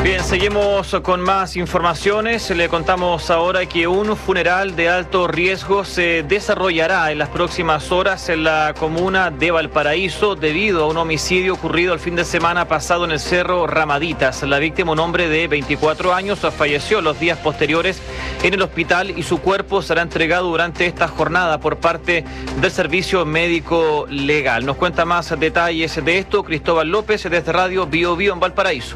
Bien, seguimos con más informaciones. Le contamos ahora que un funeral de alto riesgo se desarrollará en las próximas horas en la comuna de Valparaíso debido a un homicidio ocurrido el fin de semana pasado en el Cerro Ramaditas. La víctima, un hombre de 24 años, falleció los días posteriores en el hospital y su cuerpo será entregado durante esta jornada por parte del Servicio Médico Legal. Nos cuenta más detalles de esto Cristóbal López desde Radio Bio Bio en Valparaíso.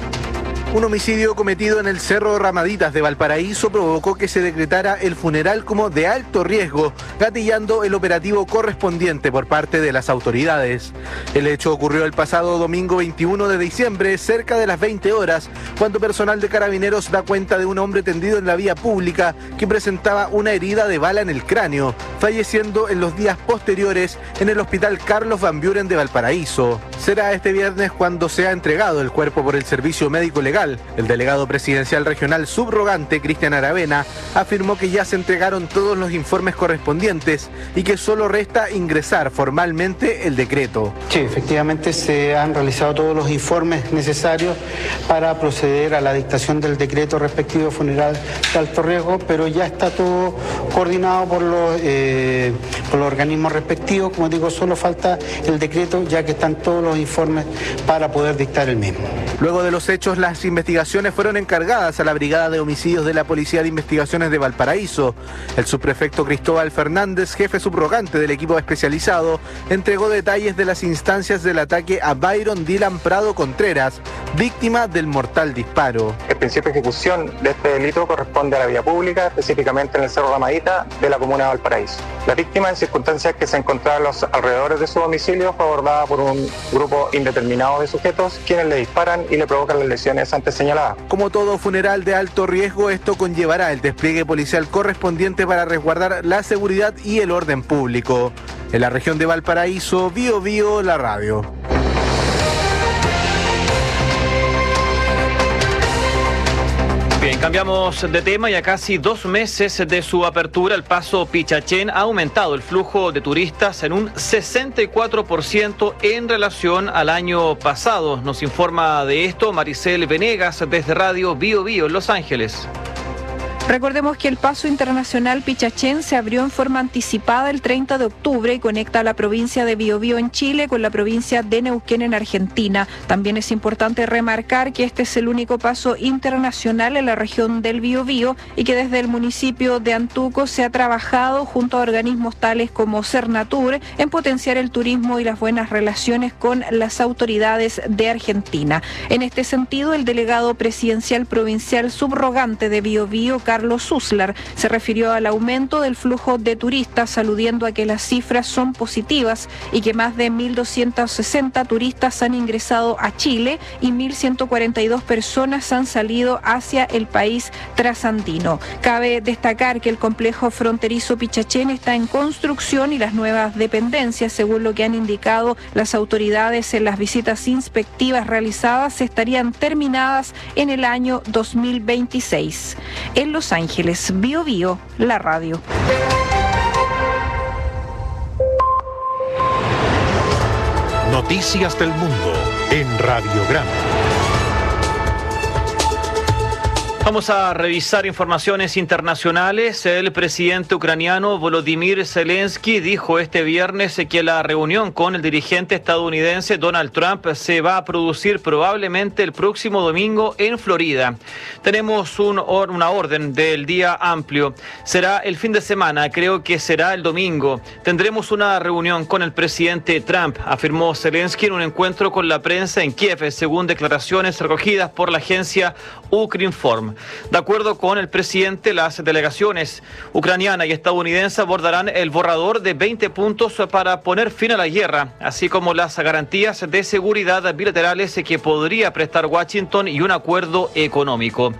Un homicidio cometido en el Cerro Ramaditas de Valparaíso provocó que se decretara el funeral como de alto riesgo, gatillando el operativo correspondiente por parte de las autoridades. El hecho ocurrió el pasado domingo 21 de diciembre, cerca de las 20 horas, cuando personal de Carabineros da cuenta de un hombre tendido en la vía pública que presentaba una herida de bala en el cráneo, falleciendo en los días posteriores en el Hospital Carlos Van Buren de Valparaíso. Será este viernes cuando sea entregado el cuerpo por el Servicio Médico Legal. El delegado presidencial regional subrogante, Cristian Aravena, afirmó que ya se entregaron todos los informes correspondientes y que solo resta ingresar formalmente el decreto. Sí, efectivamente se han realizado todos los informes necesarios para proceder a la dictación del decreto respectivo funeral de alto riesgo, pero ya está todo coordinado por los organismos respectivos. Como digo, solo falta el decreto, ya que están todos los informes para poder dictar el mismo. Luego de los hechos, las investigaciones fueron encargadas a la Brigada de Homicidios de la Policía de Investigaciones de Valparaíso. El subprefecto Cristóbal Fernández, jefe subrogante del equipo especializado, entregó detalles de las instancias del ataque a Byron Dylan Prado Contreras, víctima del mortal disparo. El principio de ejecución de este delito corresponde a la vía pública, específicamente en el Cerro Ramadita de la comuna de Valparaíso. La víctima, en circunstancias que se encontraba a los alrededores de su domicilio, fue abordada por un grupo indeterminado de sujetos, quienes le disparan y le provocan las lesiones antes señaladas. Como todo funeral de alto riesgo, esto conllevará el despliegue policial correspondiente para resguardar la seguridad y el orden público. En la región de Valparaíso, Bio Bio, la radio. Bien, cambiamos de tema y a casi 2 meses de su apertura, el Paso Pichachén ha aumentado el flujo de turistas en un 64% en relación al año pasado. Nos informa de esto Maricel Venegas desde Radio Bio Bio en Los Ángeles. Recordemos que el Paso Internacional Pichachén se abrió en forma anticipada el 30 de octubre y conecta a la provincia de Biobío en Chile con la provincia de Neuquén en Argentina. También es importante remarcar que este es el único paso internacional en la región del Biobío y que desde el municipio de Antuco se ha trabajado junto a organismos tales como Cernatur en potenciar el turismo y las buenas relaciones con las autoridades de Argentina. En este sentido, el delegado presidencial provincial subrogante de Biobío, Carlos Uslar, se refirió al aumento del flujo de turistas, aludiendo a que las cifras son positivas y que más de 1.260 turistas han ingresado a Chile y 1.142 personas han salido hacia el país trasandino. Cabe destacar que el complejo fronterizo Pichachén está en construcción y las nuevas dependencias, según lo que han indicado las autoridades en las visitas inspectivas realizadas, estarían terminadas en el año 2026. En Los Ángeles, Bio Bio, la radio. Noticias del mundo en Radiograma. Vamos a revisar informaciones internacionales. El presidente ucraniano Volodymyr Zelensky dijo este viernes que la reunión con el dirigente estadounidense Donald Trump se va a producir probablemente el próximo domingo en Florida. Tenemos una orden del día amplio. Será el fin de semana, creo que será el domingo. Tendremos una reunión con el presidente Trump, afirmó Zelensky en un encuentro con la prensa en Kiev, según declaraciones recogidas por la agencia Ukrinform. De acuerdo con el presidente, las delegaciones ucraniana y estadounidense abordarán el borrador de 20 puntos para poner fin a la guerra, así como las garantías de seguridad bilaterales que podría prestar Washington y un acuerdo económico.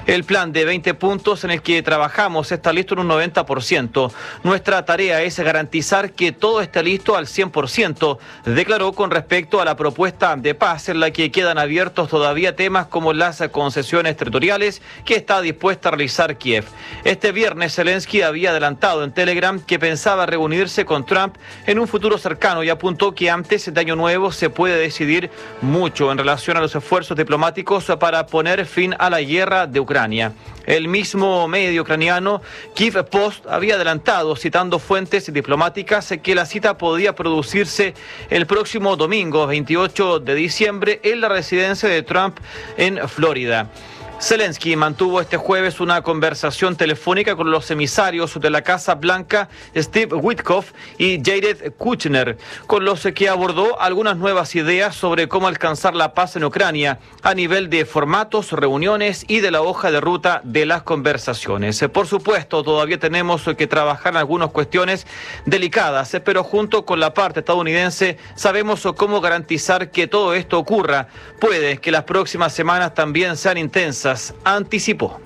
El plan de 20 puntos en el que trabajamos está listo en un 90%. Nuestra tarea es garantizar que todo esté listo al 100%, declaró con respecto a la propuesta de paz en la que quedan abiertos todavía temas como las concesiones territoriales que está dispuesta a realizar Kiev. Este viernes Zelensky había adelantado en Telegram que pensaba reunirse con Trump en un futuro cercano y apuntó que antes de Año Nuevo se puede decidir mucho en relación a los esfuerzos diplomáticos para poner fin a la guerra de Ucrania. El mismo medio ucraniano Kyiv Post había adelantado, citando fuentes diplomáticas, que la cita podía producirse el próximo domingo 28 de diciembre en la residencia de Trump en Florida. Zelensky mantuvo este jueves una conversación telefónica con los emisarios de la Casa Blanca, Steve Witkoff y Jared Kushner, con los que abordó algunas nuevas ideas sobre cómo alcanzar la paz en Ucrania a nivel de formatos, reuniones y de la hoja de ruta de las conversaciones. Por supuesto, todavía tenemos que trabajar en algunas cuestiones delicadas, pero junto con la parte estadounidense sabemos cómo garantizar que todo esto ocurra. Puede que las próximas semanas también sean intensas, anticipó.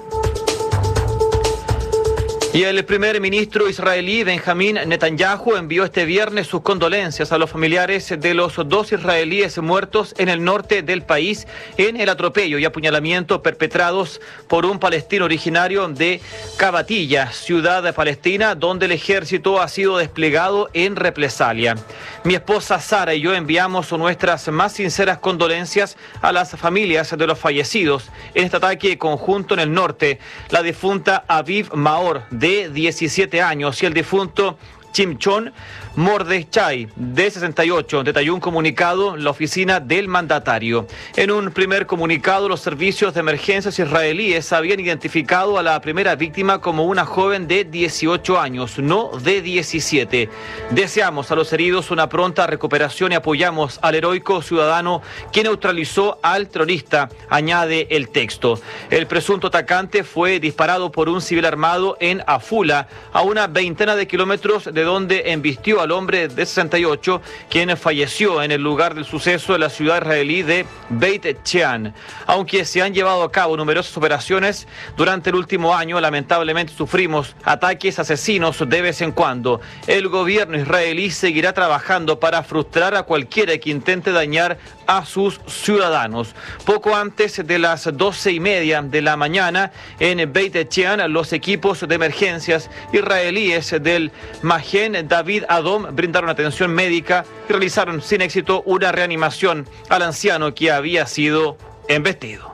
Y el primer ministro israelí Benjamín Netanyahu envió este viernes sus condolencias a los familiares de los 2 israelíes muertos en el norte del país en el atropello y apuñalamiento perpetrados por un palestino originario de Cabatilla, ciudad palestina, donde el ejército ha sido desplegado en represalia. Mi esposa Sara y yo enviamos nuestras más sinceras condolencias a las familias de los fallecidos en este ataque conjunto en el norte. La difunta Aviv Maor, de 17 años, y el difunto Chimchon Mordechai, de 68, detalló un comunicado la oficina del mandatario. En un primer comunicado, los servicios de emergencias israelíes habían identificado a la primera víctima como una joven de 18 años, no de 17. Deseamos a los heridos una pronta recuperación y apoyamos al heroico ciudadano que neutralizó al terrorista, añade el texto. El presunto atacante fue disparado por un civil armado en Afula, a una veintena de kilómetros de donde embistió al hombre de 68, quien falleció en el lugar del suceso de la ciudad israelí de Beit Shean. Aunque se han llevado a cabo numerosas operaciones durante el último año, lamentablemente sufrimos ataques asesinos de vez en cuando. El gobierno israelí seguirá trabajando para frustrar a cualquiera que intente dañar a sus ciudadanos. Poco antes de las 12:30 de la mañana, en Beit Shean, los equipos de emergencias israelíes del Magen David Adom brindaron atención médica y realizaron sin éxito una reanimación al anciano que había sido embestido.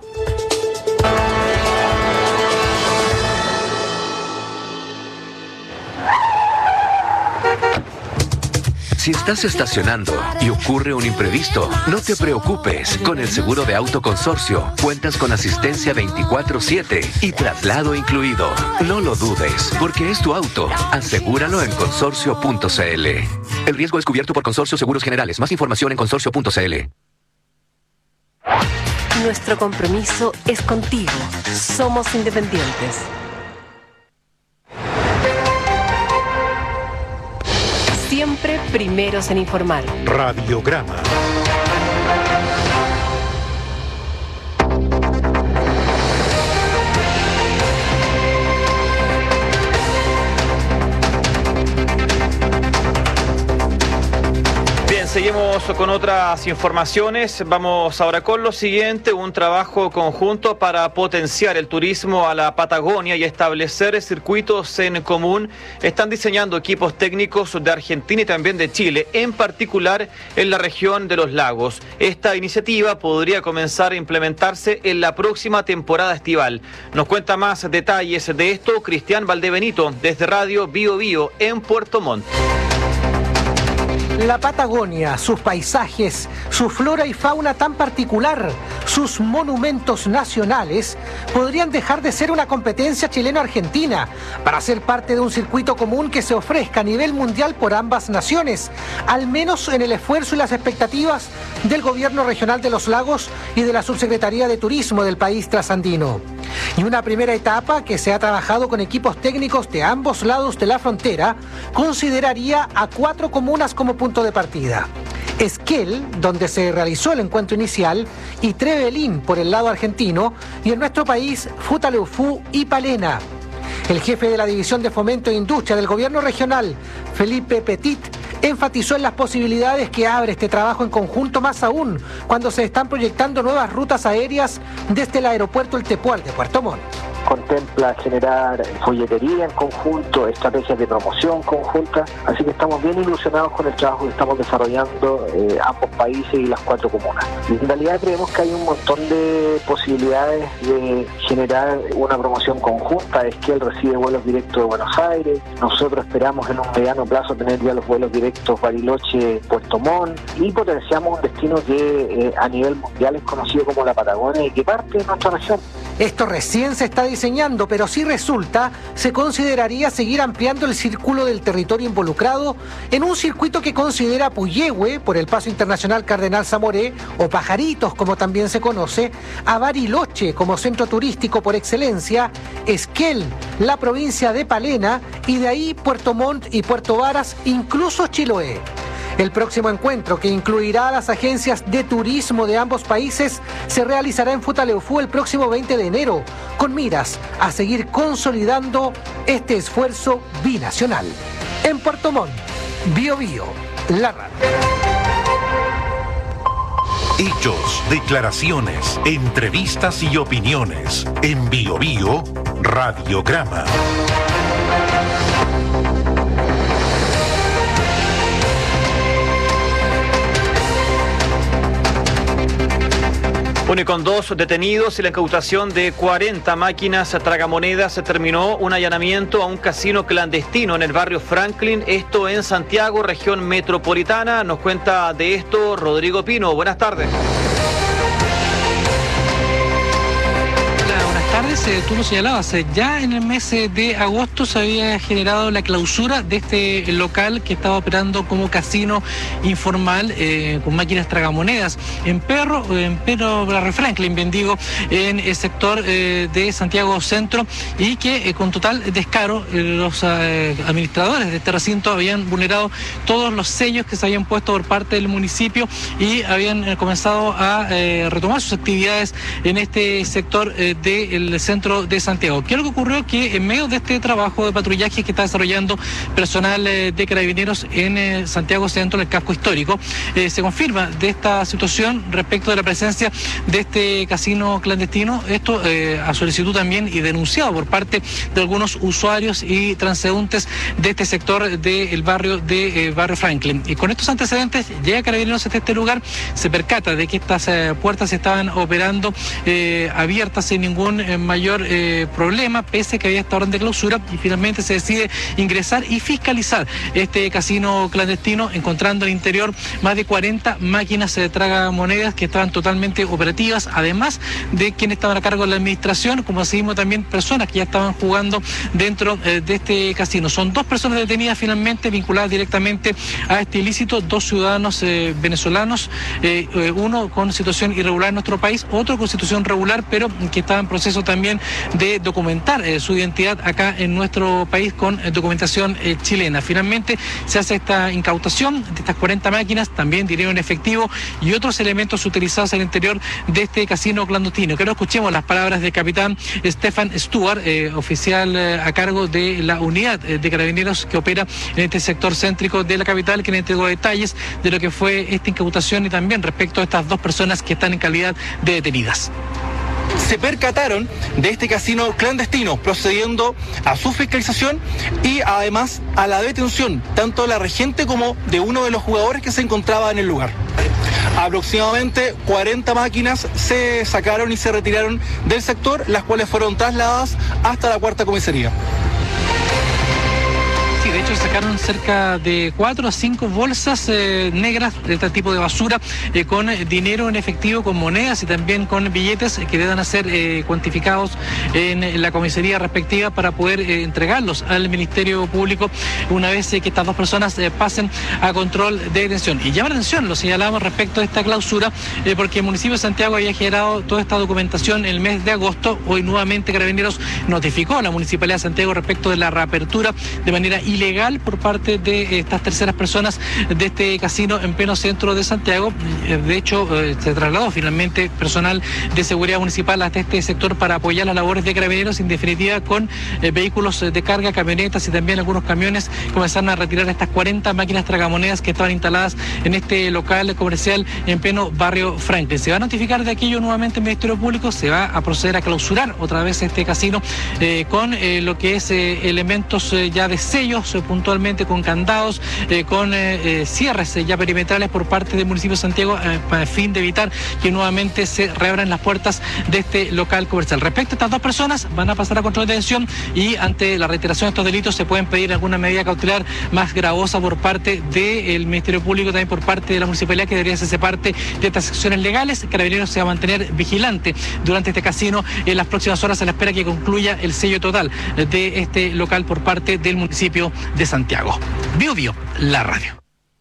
Si estás estacionando y ocurre un imprevisto, no te preocupes. Con el seguro de auto Consorcio, cuentas con asistencia 24/7 y traslado incluido. No lo dudes, porque es tu auto. Asegúralo en consorcio.cl. El riesgo es cubierto por Consorcio Seguros Generales. Más información en consorcio.cl. Nuestro compromiso es contigo. Somos independientes. Siempre primeros en informar. Radiograma. Seguimos con otras informaciones. Vamos ahora con lo siguiente: un trabajo conjunto para potenciar el turismo a la Patagonia y establecer circuitos en común. Están diseñando equipos técnicos de Argentina y también de Chile, en particular en la región de los lagos. Esta iniciativa podría comenzar a implementarse en la próxima temporada estival. Nos cuenta más detalles de esto Cristian Valdebenito desde Radio Bio Bio en Puerto Montt. La Patagonia, sus paisajes, su flora y fauna tan particular, sus monumentos nacionales, podrían dejar de ser una competencia chileno-argentina para ser parte de un circuito común que se ofrezca a nivel mundial por ambas naciones, al menos en el esfuerzo y las expectativas del Gobierno Regional de los Lagos y de la Subsecretaría de Turismo del país trasandino. Y una primera etapa que se ha trabajado con equipos técnicos de ambos lados de la frontera consideraría a 4 comunas como punto de partida. Esquel, donde se realizó el encuentro inicial, y Trevelin por el lado argentino, y en nuestro país Futaleufú y Palena. El jefe de la División de Fomento e Industria del Gobierno Regional, Felipe Petit, enfatizó en las posibilidades que abre este trabajo en conjunto, más aún cuando se están proyectando nuevas rutas aéreas desde el aeropuerto El Tepual de Puerto Montt. Contempla generar folletería en conjunto, estrategias de promoción conjuntas, así que estamos bien ilusionados con el trabajo que estamos desarrollando ambos países y las 4 comunas. En realidad creemos que hay un montón de posibilidades de generar una promoción conjunta. Esquel recibe vuelos directos de Buenos Aires, nosotros esperamos en un mediano plazo tener ya los vuelos directos Bariloche-Puerto Montt, y potenciamos un destino que a nivel mundial es conocido como la Patagonia y que parte de nuestra región. Esto recién se está diseñando, pero si resulta, se consideraría seguir ampliando el círculo del territorio involucrado en un circuito que considera Puyehue, por el paso internacional Cardenal Zamoré, o Pajaritos, como también se conoce, a Bariloche como centro turístico por excelencia, Esquel, la provincia de Palena, y de ahí Puerto Montt y Puerto Varas, incluso Chiloé. El próximo encuentro, que incluirá a las agencias de turismo de ambos países, se realizará en Futaleufú el próximo 20 de enero, con miras a seguir consolidando este esfuerzo binacional. En Puerto Montt, Bio Bio, la radio. Hechos, declaraciones, entrevistas y opiniones. En Bio Bio, Radiograma. Bueno, y con 2 detenidos y la incautación de 40 máquinas tragamonedas, se terminó un allanamiento a un casino clandestino en el barrio Franklin, esto en Santiago, región metropolitana. Nos cuenta de esto Rodrigo Pino. Buenas tardes. Tú lo señalabas, ya en el mes de agosto se había generado la clausura de este local que estaba operando como casino informal con máquinas tragamonedas en Barrio Franklin, bien digo, en el sector de Santiago Centro, y que con total descaro los administradores de este recinto habían vulnerado todos los sellos que se habían puesto por parte del municipio y habían comenzado a retomar sus actividades en este sector del centro de Santiago. ¿Qué es lo que ocurrió? Que en medio de este trabajo de patrullaje que está desarrollando personal de Carabineros en Santiago Centro, en el casco histórico, se confirma de esta situación respecto de la presencia de este casino clandestino, esto a solicitud también y denunciado por parte de algunos usuarios y transeúntes de este sector del barrio de Barrio Franklin. Y con estos antecedentes llega Carabineros hasta este lugar, se percata de que estas puertas estaban operando abiertas sin ningún mayor problema, pese a que había esta orden de clausura, y finalmente se decide ingresar y fiscalizar este casino clandestino, encontrando al interior más de 40 máquinas de tragamonedas que estaban totalmente operativas, además de quienes estaban a cargo de la administración, como asimismo también personas que ya estaban jugando dentro de este casino. Son 2 personas detenidas finalmente, vinculadas directamente a este ilícito, 2 ciudadanos venezolanos, uno con situación irregular en nuestro país, otro con situación regular, pero que estaba en proceso también de documentar su identidad acá en nuestro país con documentación chilena. Finalmente se hace esta incautación de estas 40 máquinas, también dinero en efectivo y otros elementos utilizados al interior de este casino clandestino. Que no escuchemos las palabras del capitán Stefan Stewart, oficial a cargo de la unidad de Carabineros que opera en este sector céntrico de la capital, que le entregó detalles de lo que fue esta incautación y también respecto a estas 2 personas que están en calidad de detenidas. Se percataron de este casino clandestino, procediendo a su fiscalización y además a la detención tanto de la regente como de uno de los jugadores que se encontraba en el lugar. Aproximadamente 40 máquinas se sacaron y se retiraron del sector, las cuales fueron trasladadas hasta la 4ª comisaría. Sí, de hecho sacaron cerca de 4 a 5 bolsas negras de este tipo de basura con dinero en efectivo, con monedas y también con billetes que deban ser cuantificados en la comisaría respectiva para poder entregarlos al Ministerio Público una vez que estas 2 personas pasen a control de detención. Y llama la atención, lo señalábamos respecto a esta clausura, porque el municipio de Santiago había generado toda esta documentación en el mes de agosto. Hoy nuevamente Carabineros notificó a la Municipalidad de Santiago respecto de la reapertura de manera ilegal ilegal por parte de estas terceras personas de este casino en pleno centro de Santiago. De hecho, se trasladó finalmente personal de seguridad municipal hasta este sector para apoyar las labores de Carabineros, en definitiva con vehículos de carga, camionetas y también algunos camiones comenzaron a retirar estas 40 máquinas tragamonedas que estaban instaladas en este local comercial en pleno barrio Franklin. Se va a notificar de aquello nuevamente el Ministerio Público, se va a proceder a clausurar otra vez este casino con lo que es elementos ya de sellos, puntualmente con candados, con cierres ya perimetrales por parte del municipio de Santiago para el fin de evitar que nuevamente se reabran las puertas de este local comercial. Respecto a estas dos personas, van a pasar a control de detención y ante la reiteración de estos delitos se pueden pedir alguna medida cautelar más gravosa por parte del Ministerio Público, también por parte de la municipalidad, que debería hacerse parte de estas acciones legales. Carabineros se va a mantener vigilante durante este casino en las próximas horas a la espera que concluya el sello total de este local por parte del municipio de Santiago. Bio Bio, la radio.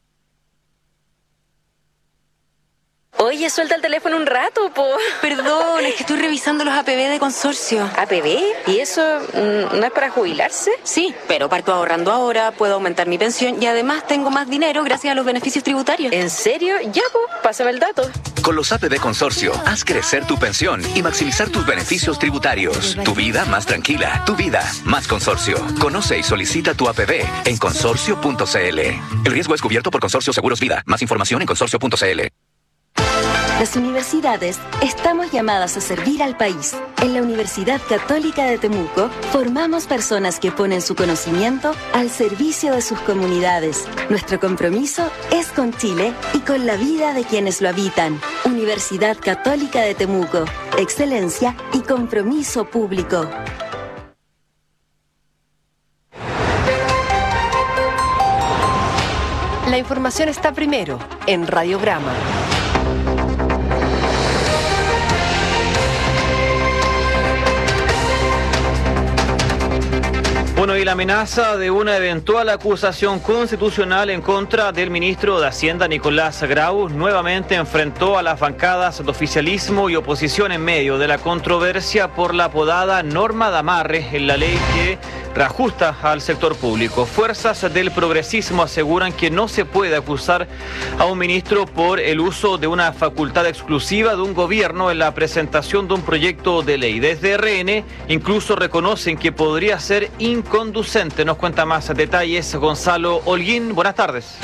Oye, suelta el teléfono un rato, po. Perdón, es que estoy revisando los APB de consorcio. ¿APB? ¿Y eso no es para jubilarse? Sí, pero parto ahorrando ahora, puedo aumentar mi pensión y además tengo más dinero gracias a los beneficios tributarios. ¿En serio? Ya, po, pásame el dato. Con los APB Consorcio, haz crecer tu pensión y maximizar tus beneficios tributarios. Tu vida más tranquila, tu vida más consorcio. Conoce y solicita tu APB en consorcio.cl. El riesgo es cubierto por Consorcio Seguros Vida. Más información en consorcio.cl. Las universidades estamos llamadas a servir al país. En la Universidad Católica de Temuco formamos personas que ponen su conocimiento al servicio de sus comunidades. Nuestro compromiso es con Chile y con la vida de quienes lo habitan. Universidad Católica de Temuco. Excelencia y compromiso público. La información está primero en Radiograma. Bueno, y la amenaza de una eventual acusación constitucional en contra del ministro de Hacienda, Nicolás Grau, nuevamente enfrentó a las bancadas de oficialismo y oposición en medio de la controversia por la apodada norma de amarre en la ley que reajusta al sector público. Fuerzas del progresismo aseguran que no se puede acusar a un ministro por el uso de una facultad exclusiva de un gobierno en la presentación de un proyecto de ley. Desde RN incluso reconocen que podría ser inconducente. Nos cuenta más detalles Gonzalo Holguín. Buenas tardes.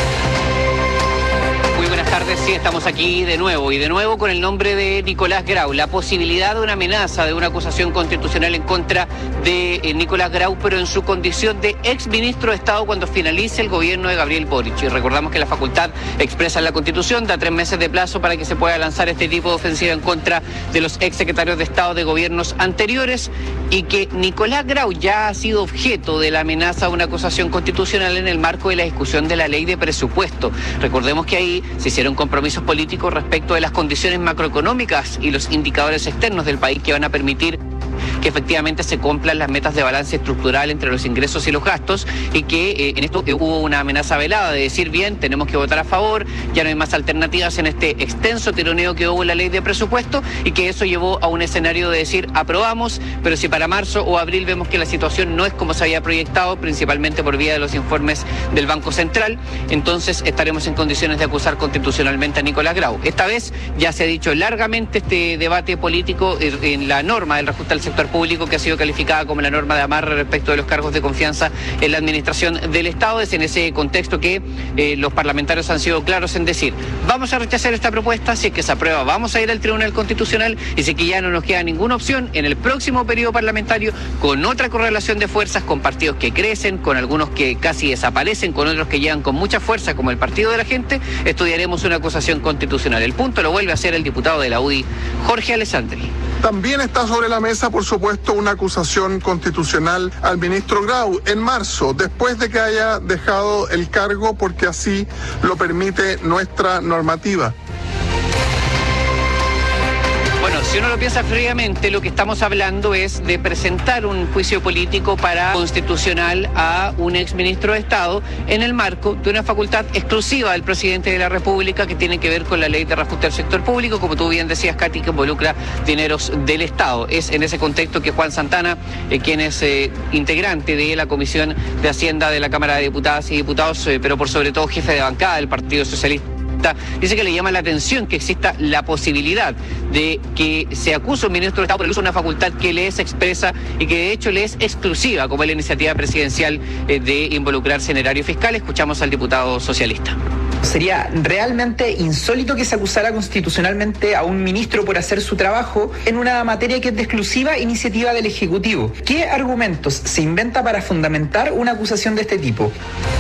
Muy buenas tardes, sí, estamos aquí de nuevo y de nuevo con el nombre de Nicolás Grau, la posibilidad de una amenaza, de una acusación constitucional en contra de Nicolás Grau, pero en su condición de exministro de Estado cuando finalice el gobierno de Gabriel Boric. Y recordamos que la facultad expresa en la Constitución da 3 meses de plazo para que se pueda lanzar este tipo de ofensiva en contra de los exsecretarios de Estado de gobiernos anteriores, y que Nicolás Grau ya ha sido objeto de la amenaza de una acusación constitucional en el marco de la discusión de la ley de presupuesto. Recordemos que ahí se hicieron compromisos políticos respecto de las condiciones macroeconómicas y los indicadores externos del país que van a permitir que efectivamente se cumplan las metas de balance estructural entre los ingresos y los gastos, y que en esto hubo una amenaza velada de decir, bien, tenemos que votar a favor, ya no hay más alternativas en este extenso tironeo que hubo en la ley de presupuesto, y que eso llevó a un escenario de decir, aprobamos, pero si para marzo o abril vemos que la situación no es como se había proyectado, principalmente por vía de los informes del Banco Central, entonces estaremos en condiciones de acusar constitucionalmente a Nicolás Grau. Esta vez ya se ha dicho largamente este debate político en la norma del reajuste al sector público, que ha sido calificada como la norma de amarre respecto de los cargos de confianza en la administración del Estado. Es en ese contexto que los parlamentarios han sido claros en decir, vamos a rechazar esta propuesta, si es que se aprueba vamos a ir al Tribunal Constitucional, y si es que ya no nos queda ninguna opción en el próximo periodo parlamentario, con otra correlación de fuerzas, con partidos que crecen, con algunos que casi desaparecen, con otros que llegan con mucha fuerza, como el Partido de la Gente, estudiaremos una acusación constitucional. El punto lo vuelve a hacer el diputado de la UDI, Jorge Alessandri. También está sobre la mesa, por supuesto, una acusación constitucional al ministro Grau en marzo, después de que haya dejado el cargo, porque así lo permite nuestra normativa. Bueno, Si uno lo piensa fríamente, lo que estamos hablando es de presentar un juicio político constitucional a un exministro de Estado en el marco de una facultad exclusiva del presidente de la República que tiene que ver con la ley de reajuste del sector público, como tú bien decías, Katy, que involucra dineros del Estado. Es en ese contexto que Juan Santana, quien es integrante de la Comisión de Hacienda de la Cámara de Diputadas y Diputados, pero por sobre todo jefe de bancada del Partido Socialista, dice que le llama la atención que exista la posibilidad de que se acuse a un ministro de Estado por el uso de una facultad que le es expresa y que de hecho le es exclusiva, como es la iniciativa presidencial de involucrarse en erario fiscal. Escuchamos al diputado socialista. Sería realmente insólito que se acusara constitucionalmente a un ministro por hacer su trabajo en una materia que es de exclusiva iniciativa del Ejecutivo. ¿Qué argumentos se inventa para fundamentar una acusación de este tipo?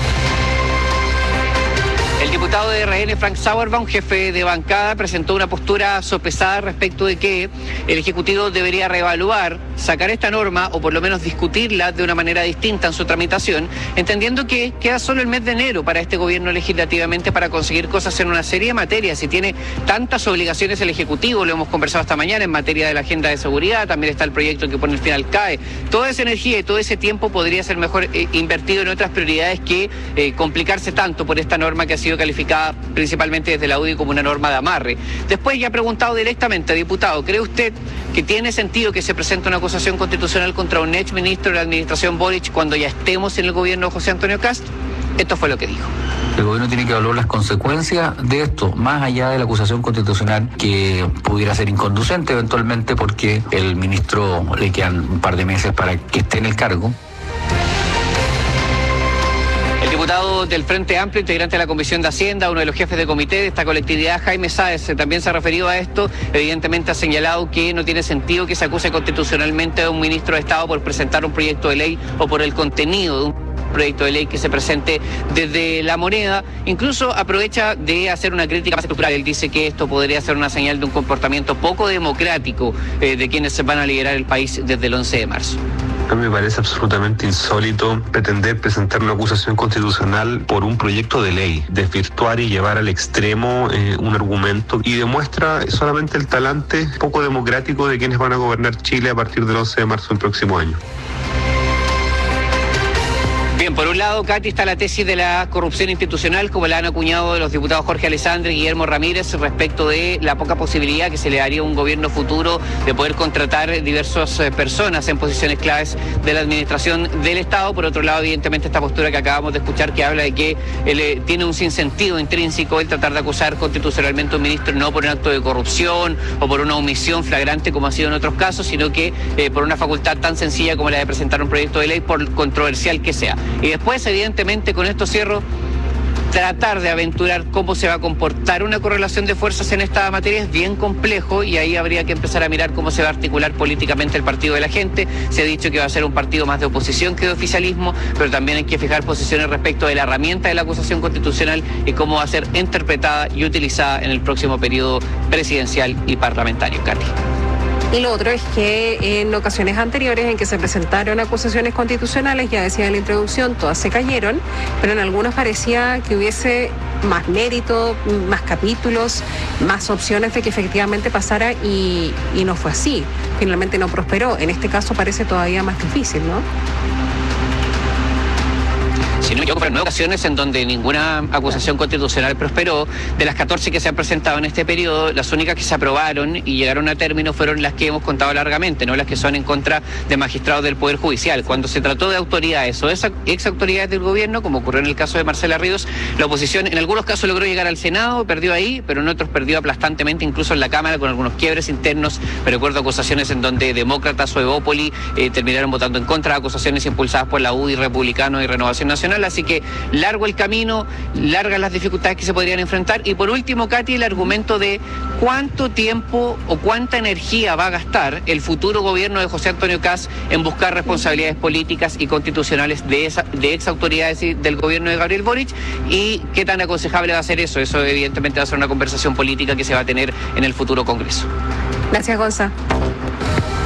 El diputado de RN, Frank Sauerbaum, jefe de bancada, presentó una postura sopesada respecto de que el Ejecutivo debería reevaluar, sacar esta norma o por lo menos discutirla de una manera distinta en su tramitación, entendiendo que queda solo el mes de enero para este gobierno legislativamente para conseguir cosas en una serie de materias. Si tiene tantas obligaciones el Ejecutivo, lo hemos conversado esta mañana en materia de la agenda de seguridad, también está el proyecto que pone el fin al CAE. Toda esa energía y todo ese tiempo podría ser mejor invertido en otras prioridades que complicarse tanto por esta norma que ha sido calificada principalmente desde la UDI como una norma de amarre. Después ya ha preguntado directamente, diputado, ¿cree usted que tiene sentido que se presente una acusación constitucional contra un ex ministro de la administración Boric cuando ya estemos en el gobierno de José Antonio Kast? Esto fue lo que dijo. El gobierno tiene que evaluar las consecuencias de esto, más allá de la acusación constitucional que pudiera ser inconducente eventualmente porque el ministro le quedan un par de meses para que esté en el cargo. El diputado del Frente Amplio, integrante de la Comisión de Hacienda, uno de los jefes de comité de esta colectividad, Jaime Sáez, también se ha referido a esto. Evidentemente ha señalado que no tiene sentido que se acuse constitucionalmente a un ministro de Estado por presentar un proyecto de ley o por el contenido de un proyecto de ley que se presente desde La Moneda. Incluso aprovecha de hacer una crítica más estructural. Él dice que esto podría ser una señal de un comportamiento poco democrático de quienes se van a liderar el país desde el 11 de marzo. A mí me parece absolutamente insólito pretender presentar una acusación constitucional por un proyecto de ley, desvirtuar y llevar al extremo un argumento y demuestra solamente el talante poco democrático de quienes van a gobernar Chile a partir del 11 de marzo del próximo año. Bien, por un lado, Katy, está la tesis de la corrupción institucional, como la han acuñado los diputados Jorge Alessandri y Guillermo Ramírez, respecto de la poca posibilidad que se le daría a un gobierno futuro de poder contratar diversas personas en posiciones claves de la administración del Estado. Por otro lado, evidentemente, esta postura que acabamos de escuchar, que habla de que él tiene un sinsentido intrínseco el tratar de acusar constitucionalmente a un ministro no por un acto de corrupción o por una omisión flagrante como ha sido en otros casos, sino que por una facultad tan sencilla como la de presentar un proyecto de ley, por controversial que sea. Y después, evidentemente, con esto cierro, tratar de aventurar cómo se va a comportar una correlación de fuerzas en esta materia es bien complejo y ahí habría que empezar a mirar cómo se va a articular políticamente el Partido de la Gente. Se ha dicho que va a ser un partido más de oposición que de oficialismo, pero también hay que fijar posiciones respecto de la herramienta de la acusación constitucional y cómo va a ser interpretada y utilizada en el próximo periodo presidencial y parlamentario. Katy. Y lo otro es que en ocasiones anteriores en que se presentaron acusaciones constitucionales, ya decía en la introducción, todas se cayeron, pero en algunos parecía que hubiese más mérito, más capítulos, más opciones de que efectivamente pasara y no fue así. Finalmente no prosperó. En este caso parece todavía más difícil, ¿no? Si no me equivoco, fueron 9 ocasiones en donde ninguna acusación constitucional prosperó. De las 14 que se han presentado en este periodo, las únicas que se aprobaron y llegaron a término fueron las que hemos contado largamente, no las que son en contra de magistrados del Poder Judicial. Cuando se trató de autoridades o ex autoridades del gobierno, como ocurrió en el caso de Marcela Ríos, la oposición en algunos casos logró llegar al Senado, perdió ahí, pero en otros perdió aplastantemente, incluso en la Cámara, con algunos quiebres internos. Me recuerdo acusaciones en donde demócratas o Evópoli terminaron votando en contra de acusaciones impulsadas por la UDI, Republicanos y Renovación Nacional. Así que largo el camino, largas las dificultades que se podrían enfrentar. Y por último, Katy, el argumento de cuánto tiempo o cuánta energía va a gastar el futuro gobierno de José Antonio Kast en buscar responsabilidades políticas y constitucionales de ex autoridades del gobierno de Gabriel Boric, y qué tan aconsejable va a ser eso. Eso evidentemente va a ser una conversación política que se va a tener en el futuro Congreso. Gracias, Gonza.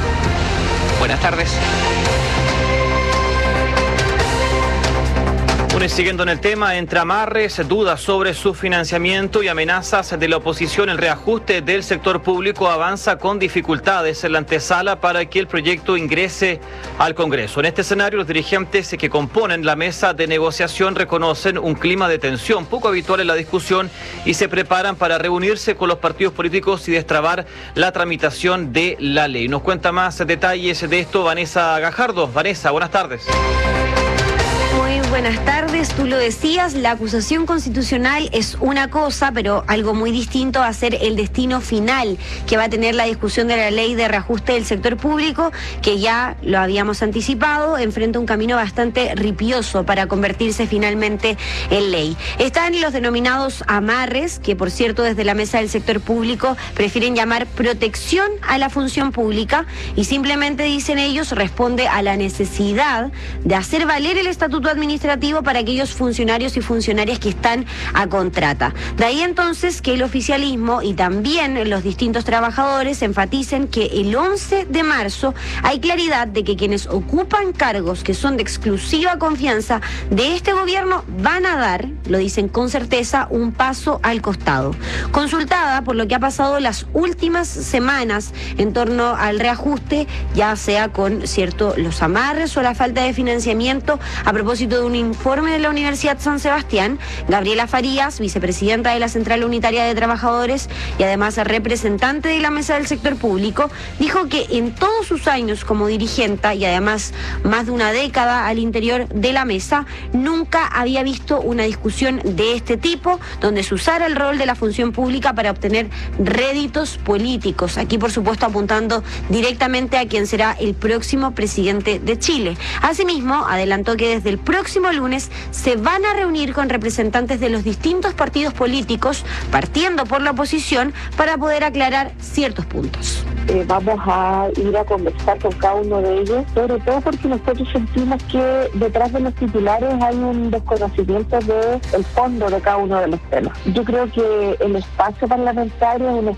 Buenas tardes. Bueno, y siguiendo en el tema, entre amarres, dudas sobre su financiamiento y amenazas de la oposición, el reajuste del sector público avanza con dificultades en la antesala para que el proyecto ingrese al Congreso. En este escenario, los dirigentes que componen la mesa de negociación reconocen un clima de tensión poco habitual en la discusión y se preparan para reunirse con los partidos políticos y destrabar la tramitación de la ley. Nos cuenta más detalles de esto Vanessa Gajardo. Vanessa, buenas tardes. Muy buenas tardes, tú lo decías, la acusación constitucional es una cosa, pero algo muy distinto va a ser el destino final que va a tener la discusión de la ley de reajuste del sector público, que ya lo habíamos anticipado, enfrenta un camino bastante ripioso para convertirse finalmente en ley. Están los denominados amarres, que por cierto desde la mesa del sector público prefieren llamar protección a la función pública y simplemente dicen ellos responde a la necesidad de hacer valer el estatuto administrativo para aquellos funcionarios y funcionarias que están a contrata. De ahí entonces que el oficialismo y también los distintos trabajadores enfaticen que el 11 de marzo hay claridad de que quienes ocupan cargos que son de exclusiva confianza de este gobierno van a dar, lo dicen con certeza, un paso al costado. Consultada por lo que ha pasado las últimas semanas en torno al reajuste, ya sea con los amarres o la falta de financiamiento, a propósito de un informe de la Universidad San Sebastián, Gabriela Farías, vicepresidenta de la Central Unitaria de Trabajadores y además representante de la Mesa del Sector Público, dijo que en todos sus años como dirigente y además más de una década al interior de la mesa, nunca había visto una discusión de este tipo, donde se usara el rol de la función pública para obtener réditos políticos. Aquí, por supuesto, apuntando directamente a quien será el próximo presidente de Chile. Asimismo, adelantó que desde el próximo lunes se van a reunir con representantes de los distintos partidos políticos, partiendo por la oposición, para poder aclarar ciertos puntos. Vamos a ir a conversar con cada uno de ellos, sobre todo porque nosotros sentimos que detrás de los titulares hay un desconocimiento del fondo de cada uno de los temas. Yo creo que el espacio parlamentario es un